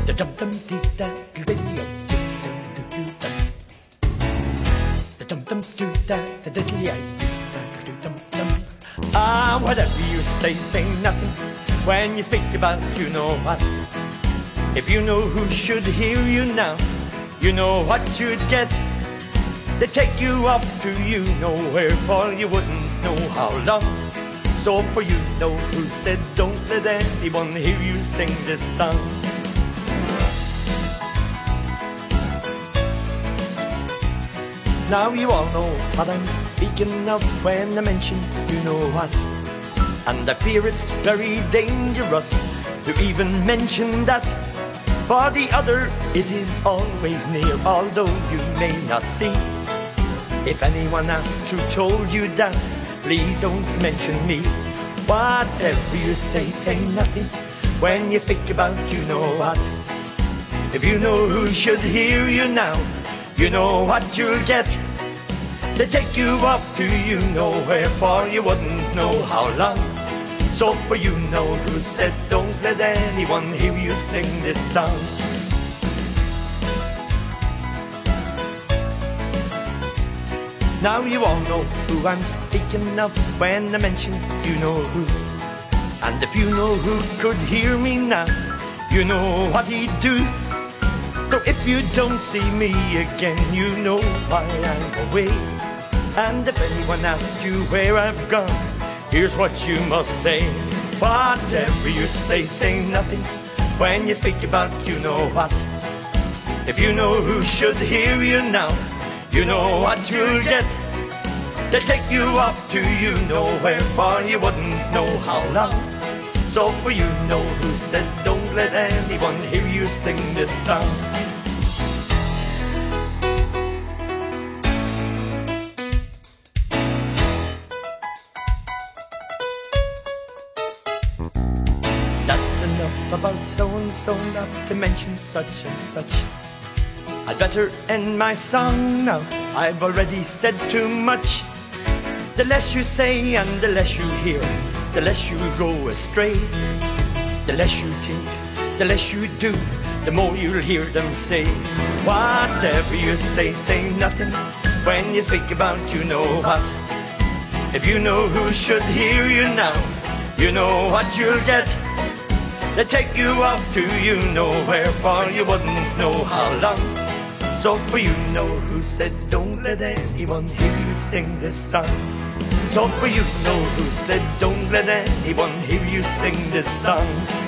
Ah, whatever you say, say nothing when you speak about you know what. If you know who should hear you now, you know what you'd get. They take you off to you nowhere, for you wouldn't know how long. So for you know who said don't let anyone hear you sing this song. Now you all know what I'm speaking of when I mention you know what. And I fear it's very dangerous to even mention that. For the other it is always near, although you may not see. If anyone asks who told you that, please don't mention me. Whatever you say, say nothing when you speak about you know what. If you know who should hear you now, you know what you'll get. They take you up to you nowhere, for you wouldn't know how long. So for you know who said don't let anyone hear you sing this song. Now you all know who I'm speaking of when I mention you know who. And if you know who could hear me now, you know what he'd do. So if you don't see me again, you know why I'm away. And if anyone asks you where I've gone, here's what you must say. Whatever you say, say nothing when you speak about you know what. If you know who should hear you now, you know what you'll get. They take you up to you nowhere, for you wouldn't know how long. So for you know who said don't let anyone hear you sing this song. That's enough about so-and-so, not to mention such and such. I'd better end my song now, I've already said too much. The less you say and the less you hear, the less you go astray. The less you think, the less you do, the more you'll hear them say. Whatever you say, say nothing when you speak about you know what. If you know who should hear you now, you know what you'll get. They take you off to you nowhere, for you wouldn't know how long. So for you know who said don't let anyone hear you sing this song. So for you know who said don't let anyone hear you sing this song.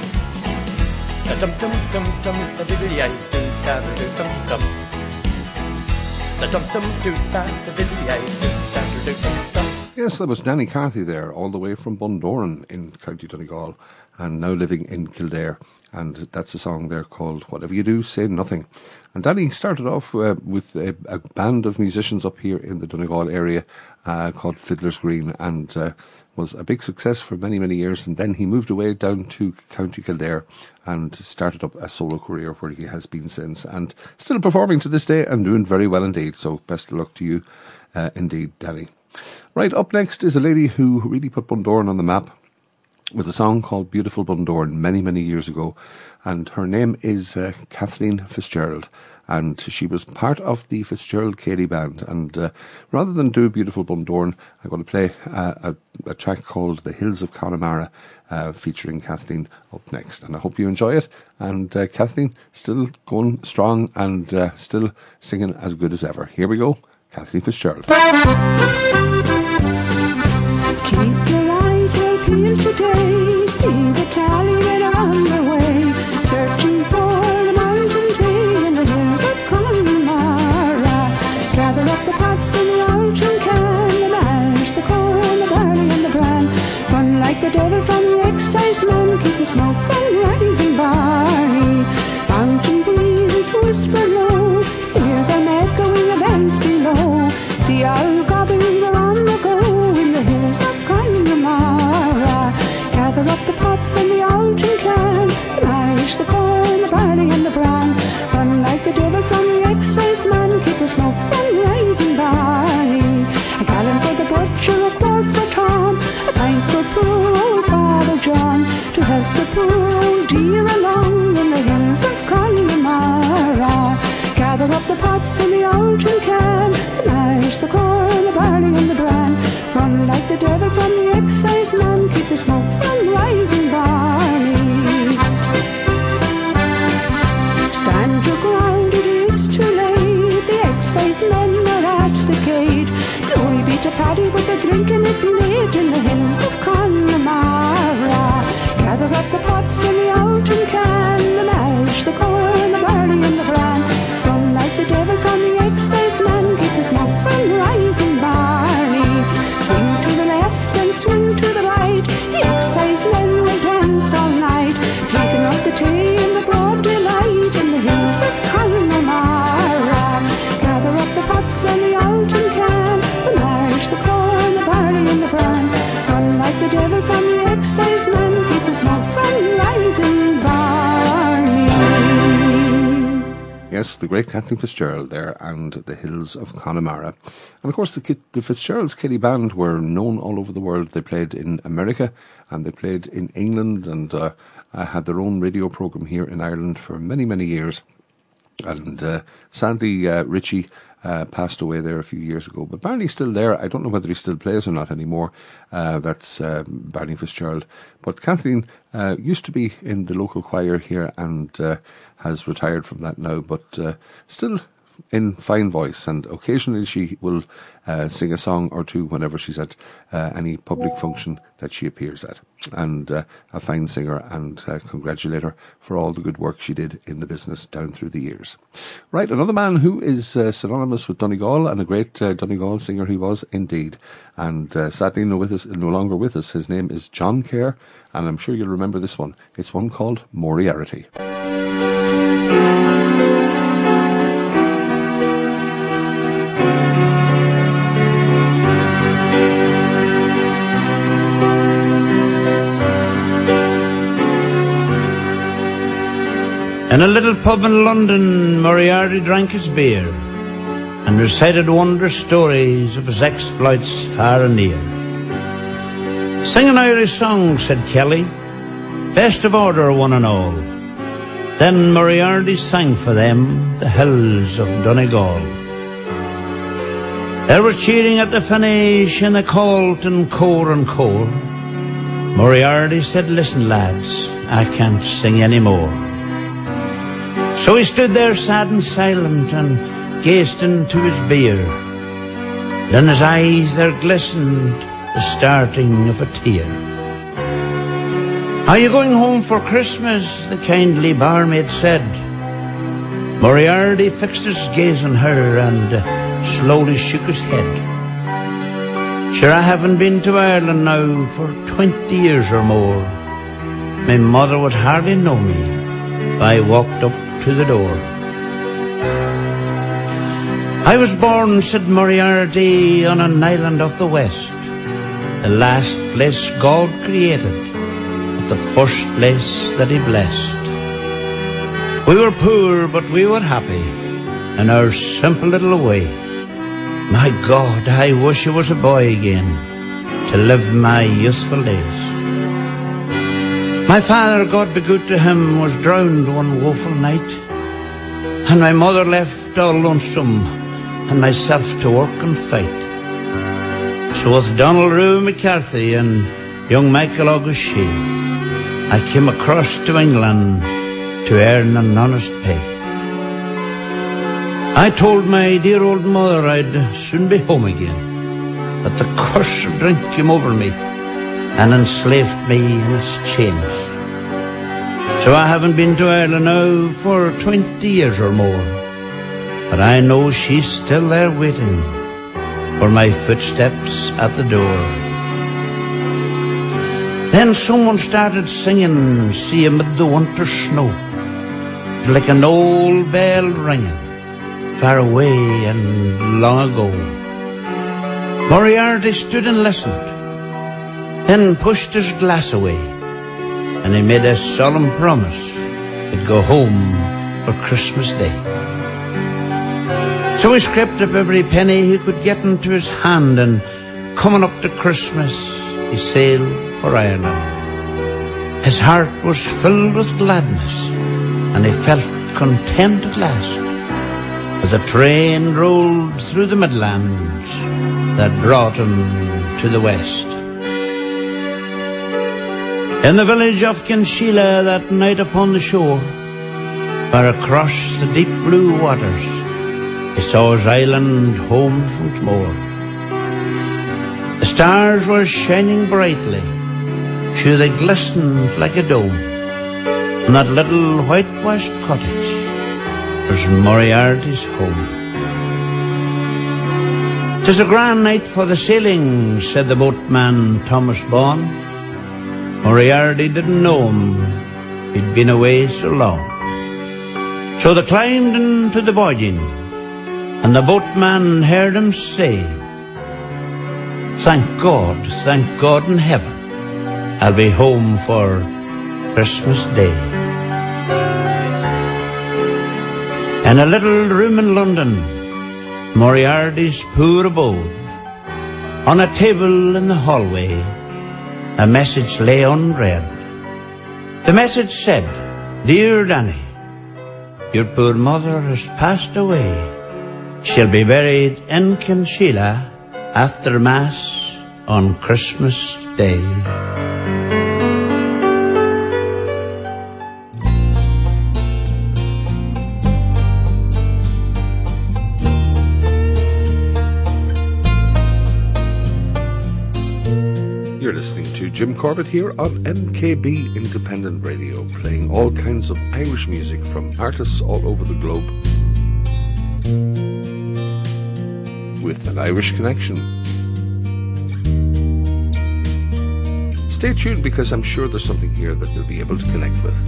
Da-dum dum dum dum da-diddly-ay do da-da-dum dum. Da-dum dum do da-da-diddly-ay do da-da-dum dum. Yes, that was Danny Carthy there, all the way from Bundoran in County Donegal, and now living in Kildare. And that's a song there called Whatever You Do, Say Nothing. And Danny started off uh, with a, a band of musicians up here in the Donegal area uh, called Fiddler's Green, and uh, was a big success for many, many years. And then he moved away down to County Kildare and started up a solo career where he has been since, and still performing to this day and doing very well indeed. So best of luck to you uh, indeed, Danny. Right, up next is a lady who really put Bundoran on the map with a song called Beautiful Bundoran many, many years ago. And her name is uh, Kathleen Fitzgerald. And she was part of the Fitzgerald Cady Band. And uh, rather than do Beautiful Bundoran, I'm going to play uh, a, a track called The Hills of Connemara, uh, featuring Kathleen up next. And I hope you enjoy it. And uh, Kathleen still going strong and uh, still singing as good as ever. Here we go, Kathleen Fitzgerald. Keep your eyes well peeled today, see the tally get on their way, searching for the mountain tree in the hills of Connemara. Gather up the pots and the outron can, the mash, the corn, the barley and the bran. Run like the devil from the excise man, keep the smoke from rising barley. Mountain breezes whisper low, hear them echoing the bands below. See our goblins are on the go in the hills of Connemara. Gather up the pots and the outron can, mash the corn, the barley and the bran. Run like the devil from the excise man, keep the smoke from rising barley. A gallon for the butcher, a quart for Tom, a pint for poor old Father John, to help the poor old dear along in the hills of Connemara. Gather up the pots in the old tin can, mash the corn, the barley and the bran. Run like the devil from the excise man, keep the smoke from rising barley. Stand your ground, it is too late, the excise men are at the gate. No, we beat a paddy, but they're drinking it late in the hills of Connemara. Gather up the pots in the old tin can, the mash, the corn, the barley and the bran. Run like the devil from the excise man, keep the smoke from rising barley. Swing to the left and swing to the right, the excise men will dance all night, drinking up the tea in the broad daylight in the hills of Connemara. Gather up the pots and the old tin can, the mash, the corn, the barley and the bran. Run like the devil from the excise man, keep the smoke from rising barley. Yes, the great Kathleen Fitzgerald there, and the hills of Connemara. And of course the, the Fitzgerald's Kelly Band were known all over the world. They played in America and they played in England, and uh, had their own radio programme here in Ireland for many, many years. And uh, sadly uh, Richie Uh, passed away there a few years ago, but Barney's still there. I don't know whether he still plays or not anymore. Uh, that's uh, Barney Fitzgerald. But Kathleen uh, used to be in the local choir here and uh, has retired from that now, but uh, still in fine voice, and occasionally she will uh, sing a song or two whenever she's at uh, any public function that she appears at. And uh, a fine singer, and uh, congratulate her for all the good work she did in the business down through the years. Right, another man who is uh, synonymous with Donegal, and a great uh, Donegal singer he was indeed, and uh, sadly no, with us, no longer with us. His name is John Kerr, and I'm sure you'll remember this one. It's one called Moriarty. In a little pub in London, Moriarty drank his beer and recited wondrous stories of his exploits far and near. Sing an Irish song, said Kelly, best of order one and all. Then Moriarty sang for them the hills of Donegal. There was cheering at the finish in the Colt and Core and Core. Moriarty said, listen lads, I can't sing any more. So he stood there sad and silent and gazed into his beer. Then his eyes there glistened, the starting of a tear. Are you going home for Christmas? The kindly barmaid said. Moriarty fixed his gaze on her and slowly shook his head. Sure, I haven't been to Ireland now for twenty years or more. My mother would hardly know me if I walked up to the door. I was born, said Moriarty, on an island of the west, the last place God created, but the first place that he blessed. We were poor, but we were happy in our simple little way. My God, I wish I was a boy again to live my youthful days. My father, God be good to him, was drowned one woeful night, and my mother left all lonesome, and myself to work and fight. So with Donald Rue McCarthy and young Michael O'Shea, I came across to England to earn an honest pay. I told my dear old mother I'd soon be home again, that the curse of drink came over me and enslaved me in its chains. So I haven't been to Ireland now for twenty years or more, but I know she's still there waiting for my footsteps at the door. Then someone started singing, see amid the winter snow, like an old bell ringing, far away and long ago. Moriarty stood and listened, then pushed his glass away, and he made a solemn promise he'd go home for Christmas Day. So he scraped up every penny he could get into his hand, and coming up to Christmas, he sailed for Ireland. His heart was filled with gladness, and he felt content at last. as the train rolled through the Midlands that brought him to the west. In the village of Kinsheela that night upon the shore, where across the deep blue waters he saw his island home from Tmore. The stars were shining brightly, sure they glistened like a dome, and that little whitewashed cottage was Moriarty's home. "'Tis a grand night for the sailing," said the boatman Thomas Bawn. Moriarty didn't know him, he'd been away so long. So they climbed into the boggin, and the boatman heard him say, "Thank God, thank God in heaven, I'll be home for Christmas Day." In a little room in London, Moriarty's poor abode, on a table in the hallway, a message lay unread. The message said, "Dear Danny, your poor mother has passed away. She'll be buried in Kinsheela after Mass on Christmas Day." You're listening to Jim Corbett here on M K B Independent Radio, playing all kinds of Irish music from artists all over the globe with an Irish connection. Stay tuned, because I'm sure there's something here that you'll be able to connect with.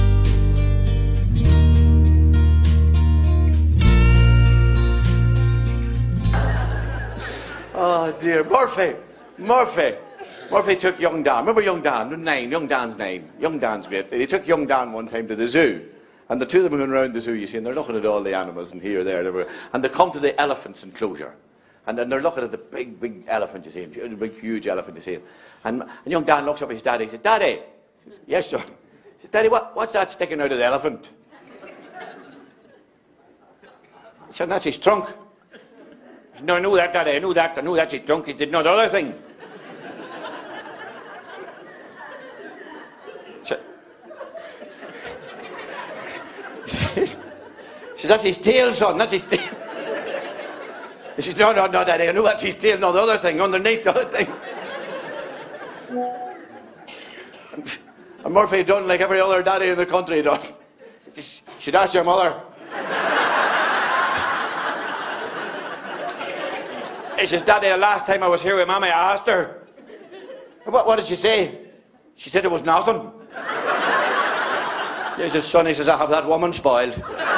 Oh dear, Murphy, Murphy. Murphy took young Dan. Remember young Dan? Name, young Dan's name. Young Dan's great. He took young Dan one time to the zoo. And the two of them were going around the zoo, you see, and they're looking at all the animals and here, there, there. And they come to the elephant's enclosure. And then they're looking at the big, big elephant, you see him. It's a big, huge elephant, you see him. And, and young Dan looks up at his daddy. He says, "Daddy." He says, "Yes, son." He says, "Daddy, what, what's that sticking out of the elephant?" He said, "That's his trunk." He said, "No, I knew that, Daddy. I knew that. I knew that's his trunk." He said, "No, the other thing." She says, "That's his tail, son. That's his tail." He says, "No, no, no, Daddy. I know that's his tail. No, the other thing, underneath the other thing." And Murphy done like every other daddy in the country does. He says, "Should ask your mother." He says, "Daddy, the last time I was here with Mommy, I asked her." What, what did she say? She said it was nothing. He says, "Son," he says, "I have that woman spoiled."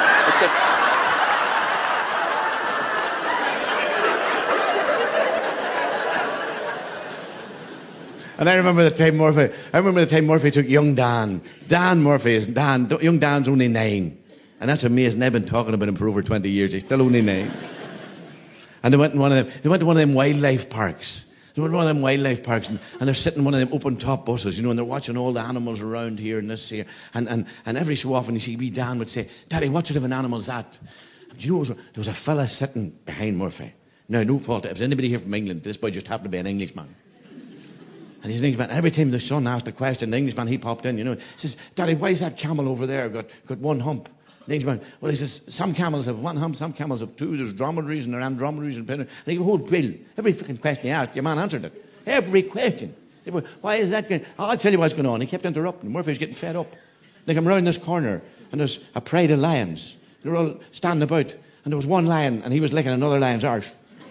And I remember the time Murphy, I remember the time Murphy took young Dan. Dan Murphy is Dan, young Dan's only nine. And that's amazing. I've been talking about him for over twenty years. He's still only nine. And they went in one of them, they went to one of them wildlife parks. They went to one of them wildlife parks, and, and they're sitting in one of them open top buses, you know, and they're watching all the animals around here and this here. And, and, and every so often you see wee Dan would say, "Daddy, what sort of an animal is that?" And you know, there was a fella sitting behind Murphy. Now, no fault. If there's anybody here from England, this boy just happened to be an Englishman. And he's an Englishman. Every time the son asked a question, the Englishman, he popped in, you know. He says, "Daddy, why is that camel over there got, got one hump?" The Englishman, well, he says, "Some camels have one hump, some camels have two. There's dromedaries and there are andromedaries and pinner." And he gave a whole bill. Every freaking question he asked, your man answered it. Every question. Why is that going? Oh, I'll tell you what's going on. He kept interrupting. Murphy's getting fed up. Like, I'm round this corner, and there's a pride of lions. They're all standing about. And there was one lion, and he was licking another lion's arse.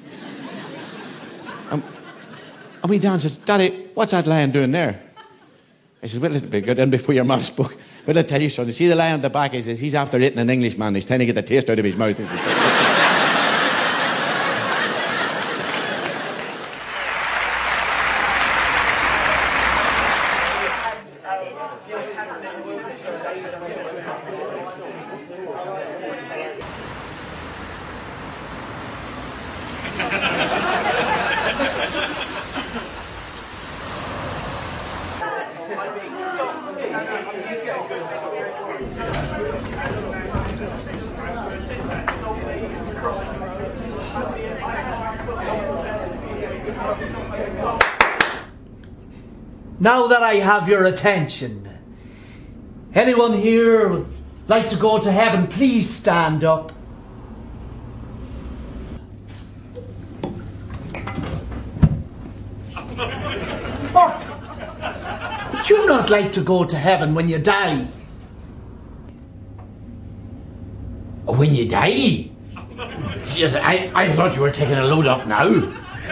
um, and we Dan says, "Daddy, what's that lion doing there?" I said, "Well, it'll be good in before your mouth spoke. Well, I'll tell you, son, you see the lion at the back?" He says, "He's after eating an Englishman. He's trying to get the taste out of his mouth." Now that I have your attention, anyone here would like to go to heaven, please stand up. Murphy, would you not like to go to heaven when you die? When you die? Yes, I, I thought you were taking a load up now.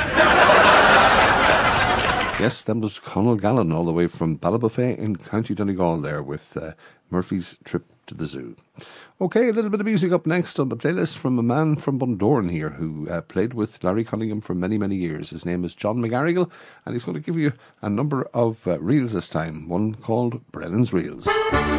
Yes, that was Conal Gallen all the way from Ballybofey in County Donegal there with uh, Murphy's Trip to the Zoo. Okay, a little bit of music up next on the playlist from a man from Bundoran here who uh, played with Larry Cunningham for many, many years. His name is John McGarrigle, and he's going to give you a number of uh, reels this time, one called Brennan's Reels.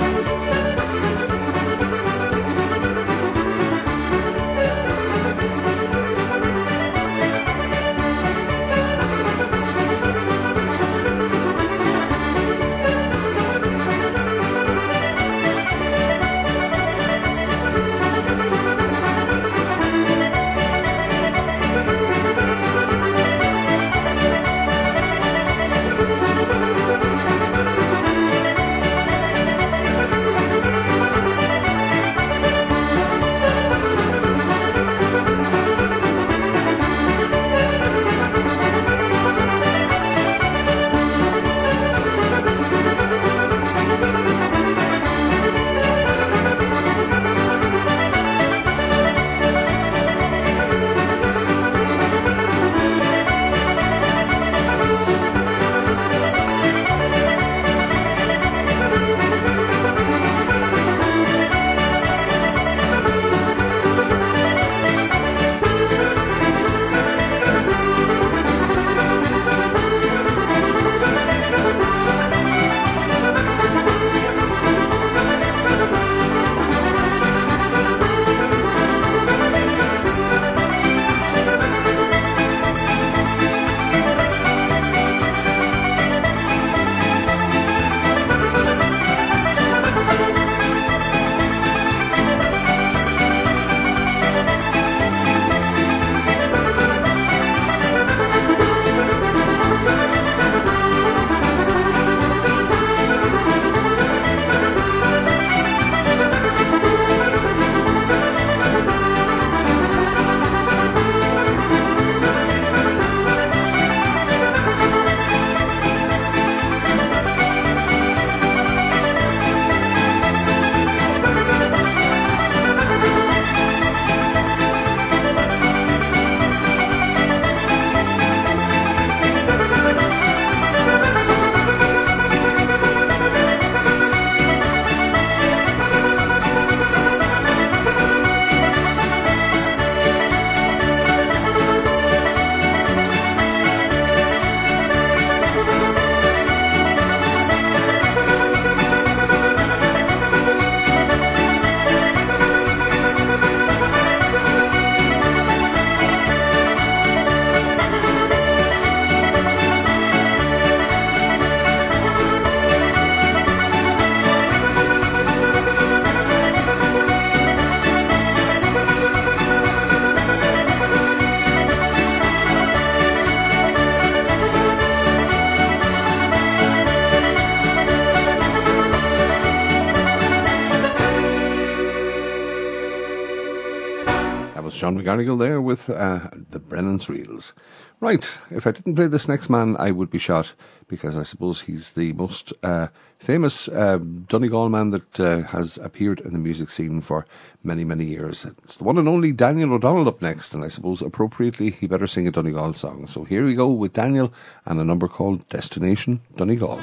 John McGarrigle there with uh, the Brennan's Reels. Right, if I didn't play this next man, I would be shot, because I suppose he's the most uh, famous uh, Donegal man that uh, has appeared in the music scene for many, many years. It's the one and only Daniel O'Donnell up next, and I suppose appropriately he better sing a Donegal song. So here we go with Daniel and a number called Destination Donegal.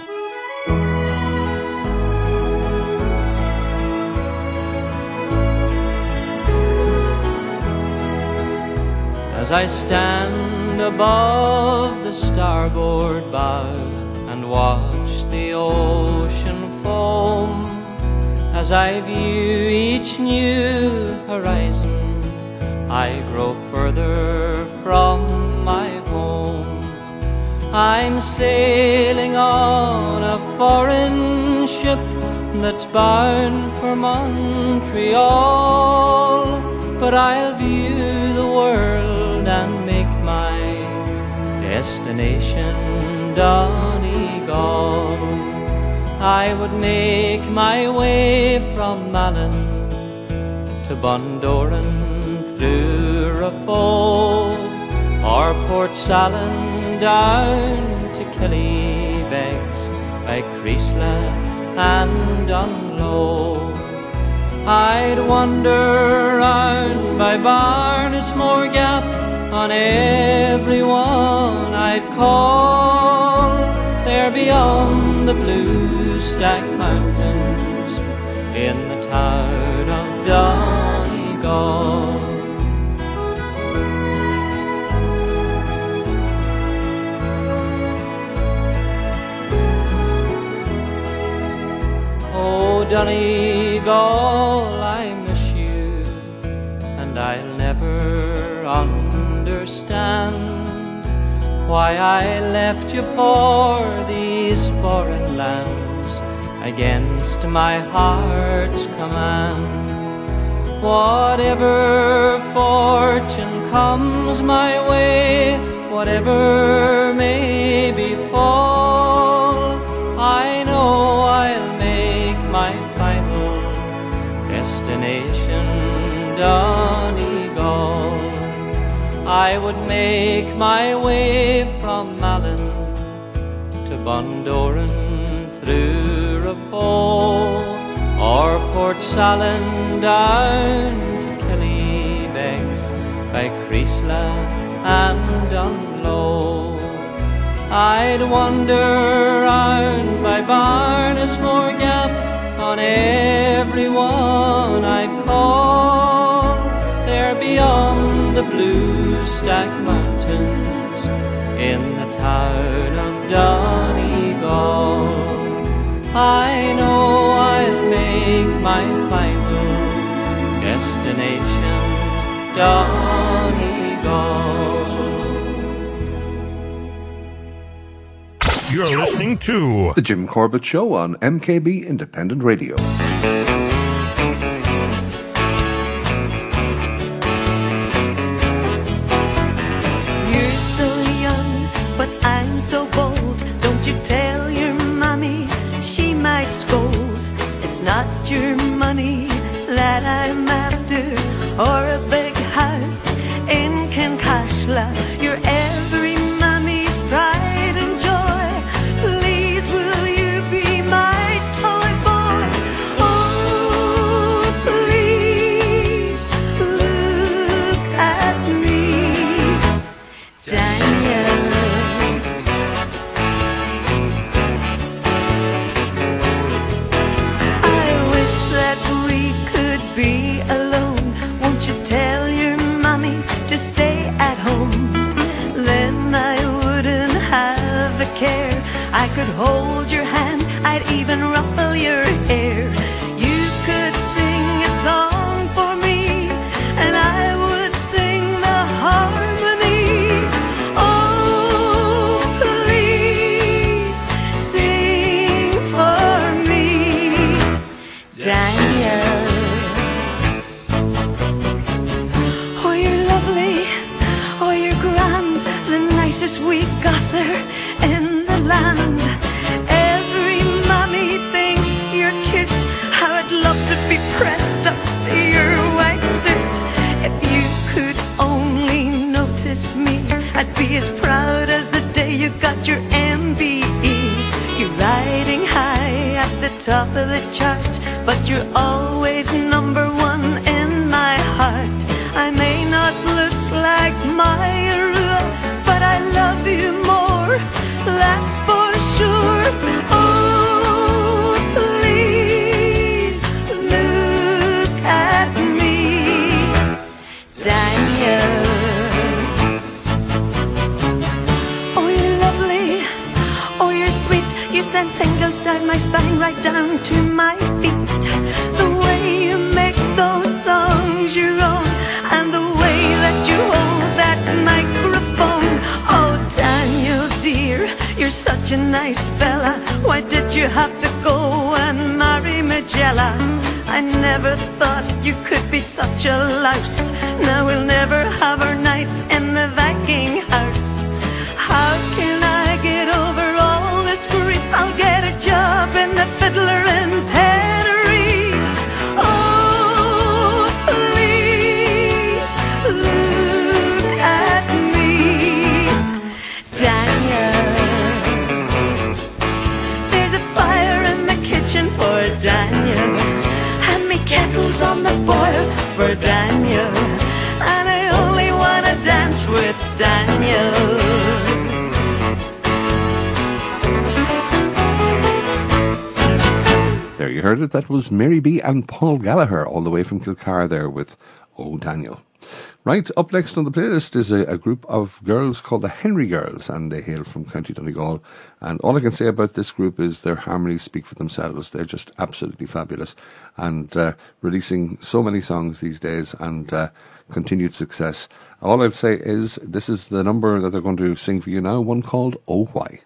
As I stand above the starboard bow and watch the ocean foam, as I view each new horizon, I grow further from my home. I'm sailing on a foreign ship that's bound for Montreal. but I'll view the world and make my destination Donegal. I would make my way from Malin to Bundoran through Rafo, or Port Salin down to Killybegs by Creasla and Dunlow. I'd wander round by Barnesmore Gap, on everyone I'd call, there beyond the blue stack mountains in the town of Donegal. Oh, Donegal, I miss you, and I'll never understand why I left you for these foreign lands against my heart's command. Whatever fortune comes my way, whatever may befall, I know I'll make my final destination Donegal. I would make my way from Malin to Bundoran through Rafo, or Port Salin down to Killybegs by Creasla and Dunlow. I'd wander round by Barnesmore Gap, on everyone I'd call, there beyond the blue stack mountains in the town of Donegal. I know I'll make my final destination Donegal. You're listening to The Jim Corbett Show on M K B Independent Radio. You're so young, but I'm so bold. Don't you tell your mommy, she might scold. It's not your money that I'm after, or a big house in Kincashla. You're every mommy's pride and joy. Please, will you be my toy boy? Oh, please, look at me, Daniel. I wish that we could be alone. Won't you tell your mommy to stay at home? Then I wouldn't have a care. I could hold your hand, I'd even ruffle your hair. You could sing a song for me, and I would sing the harmony. Oh, please sing for me, Daniel. Oh, you're lovely, oh, you're grand, the nicest wee gosser in the land. Every mommy thinks you're cute. How I'd love to be pressed up to your white suit. If you could only notice me, I'd be as proud as the day you got your M B E. You're riding high at the top of the chart, but you're always number one in my heart. I may not look like Myra, but I love you more, that's for sure. Oh, please look at me, Daniel. Oh, you're lovely, oh, you're sweet. You sent tingles down my spine, right down to my feet. The way you make those songs you're on, and the way that you hold that microphone. Oh, Daniel dear, you're such a nice fella. Why did you have to go and marry Magella? I never thought you could be such a louse. Now we'll never have our night in the Viking house. How can I get over all this grief? I'll get a job in the Fiddler in Tenerife. Oh, please look at me, Daniel. There's a fire in the kitchen for Daniel, and me kettle's on the boil for Daniel, and I only wanna dance with Daniel. There you heard it. That was Mary B and Paul Gallagher, all the way from Kilcar there with Oh Daniel. Right, up next on the playlist is a, a group of girls called the Henry Girls, and they hail from County Donegal. And all I can say about this group is their harmonies speak for themselves. They're just absolutely fabulous, and uh, releasing so many songs these days, and uh, continued success. All I'd say is this is the number that they're going to sing for you now, one called Oh Why.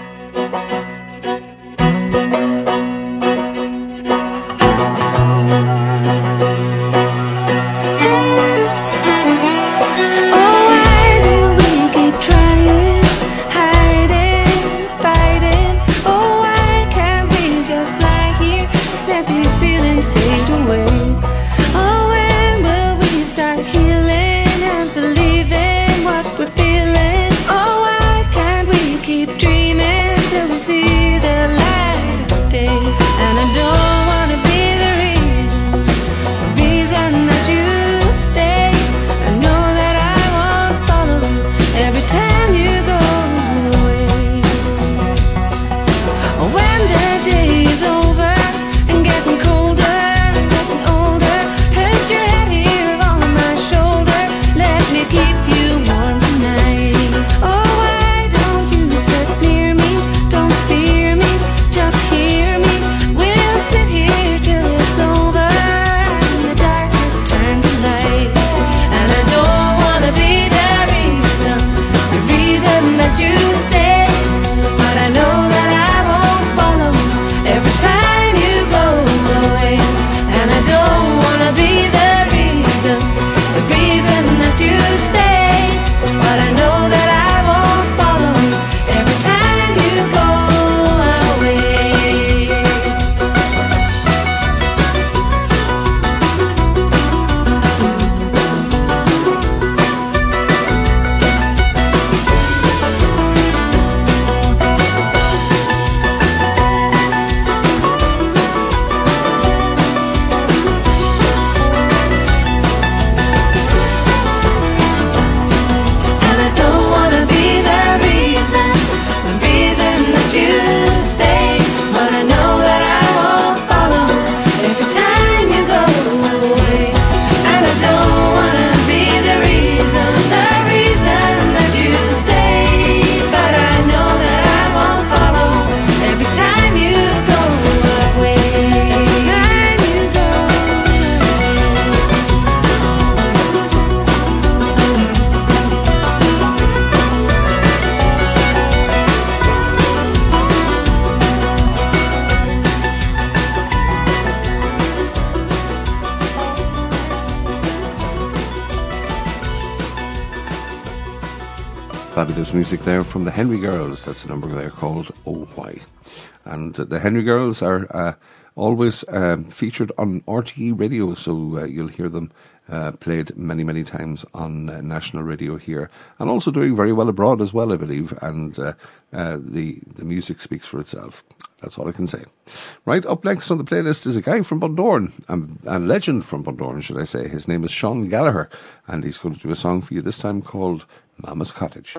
Fabulous music there from the Henry Girls. That's the number there called Oh Why. And uh, the Henry Girls are uh, always um, featured on R T E radio, so uh, you'll hear them uh, played many, many times on uh, national radio here, and also doing very well abroad as well, I believe, and uh, uh, the, the music speaks for itself. That's all I can say. Right, up next on the playlist is a guy from Bundoran, a, a legend from Bundoran, should I say. His name is Sean Gallagher, and he's going to do a song for you this time called Mama's Cottage.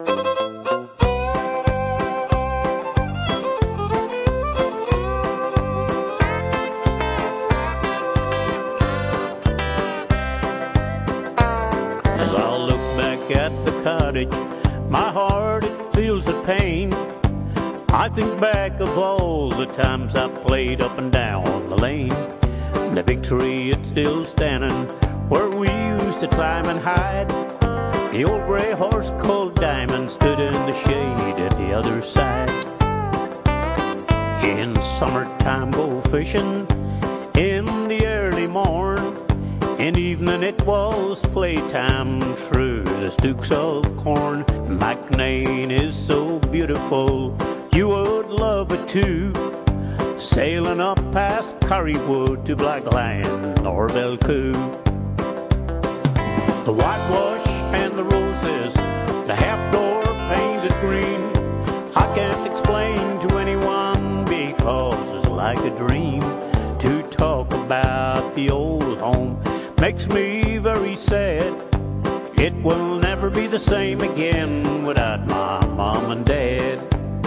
As I look back at the cottage, my heart, it feels the pain. I think back of all the times I played up and down the lane. The big tree, it's still standing where we used to climb and hide. The old gray horse called Diamond stood in the shade at the other side. In summertime go fishing in the early when it was playtime through the stooks of corn. McNain is so beautiful, you would love it too. Sailing up past Currywood to Blacklion or Belcoo. The whitewash and the roses, the half-door painted green, I can't explain to anyone because it's like a dream. To talk about the old home makes me very sad. It will never be the same again without my mom and dad.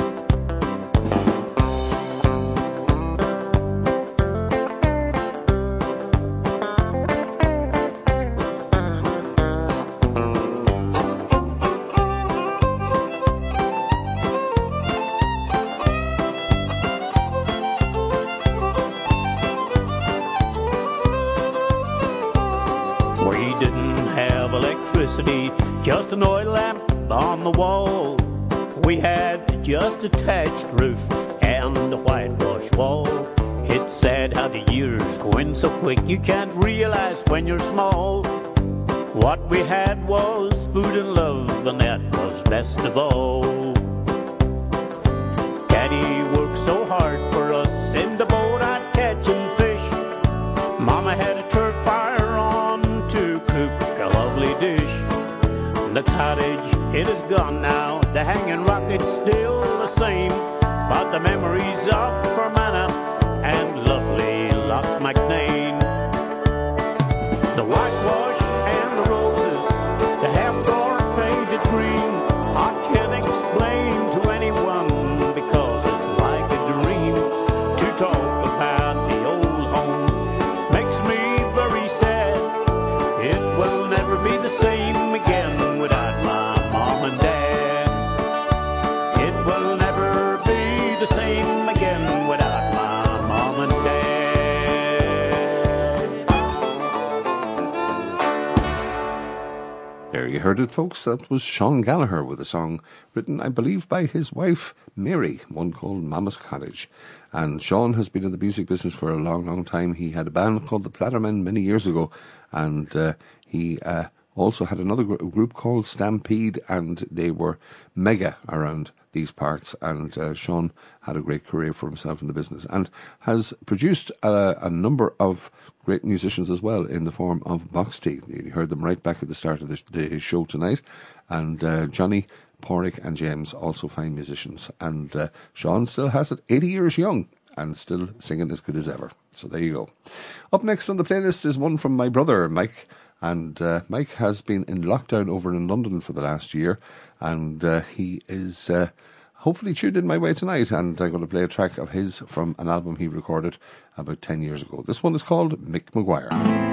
Just an oil lamp on the wall. We had just a thatched roof and a whitewash wall. It's sad how the years go in so quick, you can't realize when you're small. What we had was food and love, and that was best of all. Daddy worked so hard for us in the boat out catching fish. Mama had a turf fire on to cook a lovely dish. The cottage, it is gone now, the hanging rocket's still the same, but the memories of Fermanagh and lovely Loch McNain. The whitewash and the roses, the half-door painted green, I can't explain to anyone because it's like a dream. To talk about the old home makes me very sad. It will never be the same again. You heard it, folks. That was Sean Gallagher with a song written, I believe, by his wife, Mary, one called Mama's Cottage. And Sean has been in the music business for a long, long time. He had a band called the Plattermen many years ago, and uh, he uh, also had another gr- group called Stampede, and they were mega around these parts. And uh, Sean had a great career for himself in the business and has produced a, a number of great musicians as well in the form of Box Tea. You heard them right back at the start of the, the show tonight. And uh, Johnny, Porrick and James, also fine musicians. And uh, Sean still has it, eighty years young, and still singing as good as ever. So there you go. Up next on the playlist is one from my brother, Mike. And uh, Mike has been in lockdown over in London for the last year. And uh, he is uh, hopefully tuned in my way tonight. And I'm going to play a track of his from an album he recorded about ten years ago. This one is called Mick Maguire.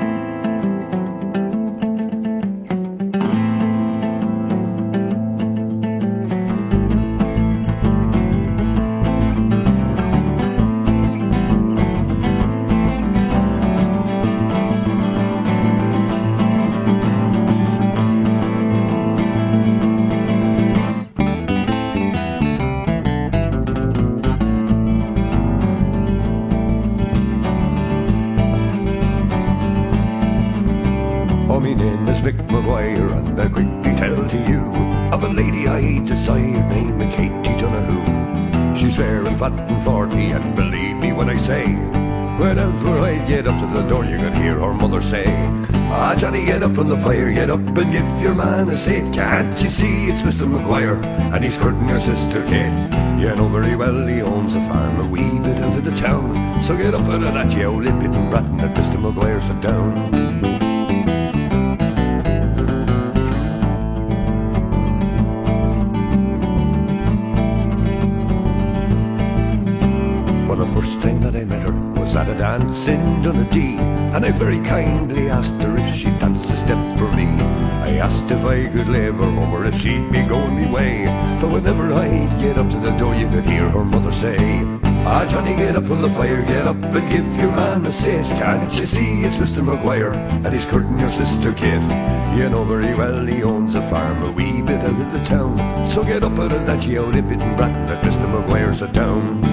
And believe me when I say, whenever I get up to the door, you can hear her mother say, ah, Johnny, get up from the fire, get up and give your man a seat. Can't you see it's Mister Maguire, and he's courting your sister Kate? You know very well he owns a farm a wee bit out of the town, so get up out of that you old bit and brattin' that Mister Maguire sit down. At a dance in Donaghadee, and I very kindly asked her if she'd dance a step for me. I asked if I could leave her home or if she'd be going me way. But whenever I'd get up to the door, you could hear her mother say, ah, Johnny, get up from the fire, get up and give your man a seat. Can't you see it's Mister Maguire, and he's courting your sister Kate? You know very well he owns a farm a wee bit out of the town, so get up out of that you old bit and brattin' that Mister Maguire sit down.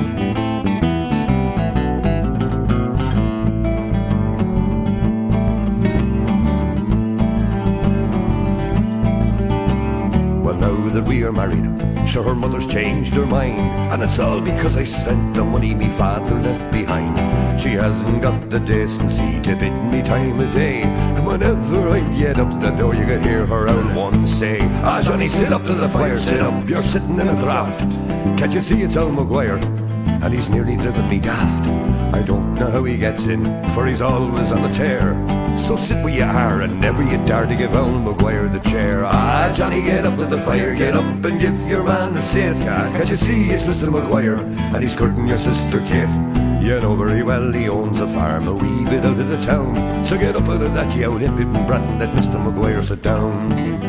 that we are married. Sure, her mother's changed her mind, and it's all because I spent the money me father left behind. She hasn't got the decency to bid me time of day, and whenever I get up the door, you can hear her out one say, "Ah, Johnny, sit up to the fire, sit up, you're sitting in a draught. Can't you see it's Al Maguire?" And he's nearly driven me daft. I don't know how he gets in, for he's always on the tear. So sit where you are, and never you dare to give Al Maguire the chair. "Ah, Johnny, get up to the fire, get up and give your man a sit. Can't you see it's Mister Maguire, and he's courting your sister Kate? You know very well he owns a farm a wee bit out of the town. So get up out of that, you old impit and brat, and let Mister Maguire sit down."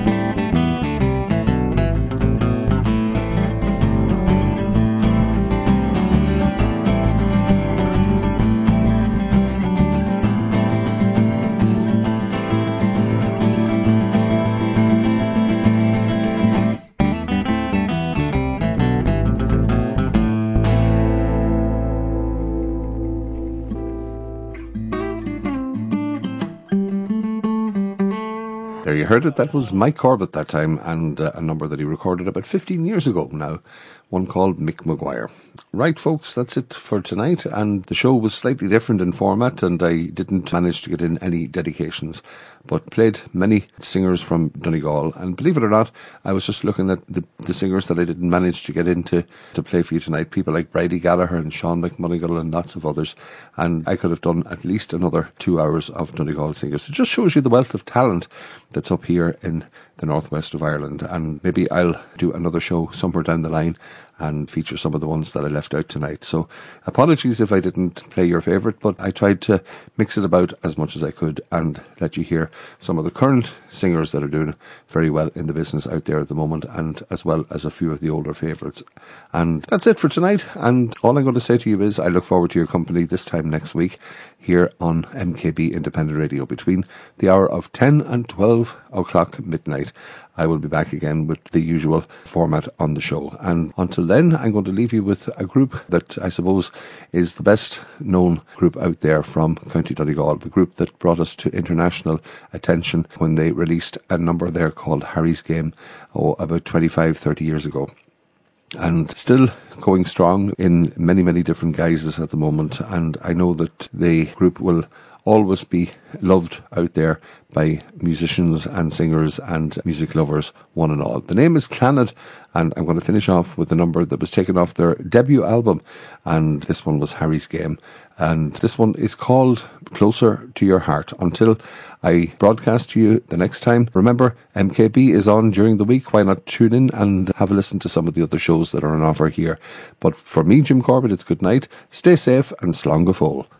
There you heard it. That was Mike Corbett that time, and uh, a number that he recorded about fifteen years ago now, one called Mick Maguire. Right, folks, that's it for tonight, and the show was slightly different in format, and I didn't manage to get in any dedications, but played many singers from Donegal, and believe it or not, I was just looking at the, the singers that I didn't manage to get into to play for you tonight, people like Bridie Gallagher and Sean McMonigal and lots of others, and I could have done at least another two hours of Donegal singers. It just shows you the wealth of talent that's up here in the northwest of Ireland, and maybe I'll do another show somewhere down the line and feature some of the ones that I left out tonight. So apologies if I didn't play your favourite, but I tried to mix it about as much as I could and let you hear some of the current singers that are doing very well in the business out there at the moment, and as well as a few of the older favourites. And that's it for tonight, and all I'm going to say to you is I look forward to your company this time next week here on M K B Independent Radio between the hour of ten and twelve o'clock midnight. I will be back again with the usual format on the show. And until then, I'm going to leave you with a group that I suppose is the best known group out there from County Donegal, the group that brought us to international attention when they released a number there called Harry's Game, oh, about twenty-five, thirty years ago. And still going strong in many, many different guises at the moment. And I know that the group will always be loved out there by musicians and singers and music lovers, one and all. The name is Clannad, and I'm going to finish off with a number that was taken off their debut album, and this one was Harry's Game, and this one is called Closer to Your Heart. Until I broadcast to you the next time, remember, M K B is on during the week. Why not tune in and have a listen to some of the other shows that are on offer here? But for me, Jim Corbett, it's good night, stay safe, and slán go fóill.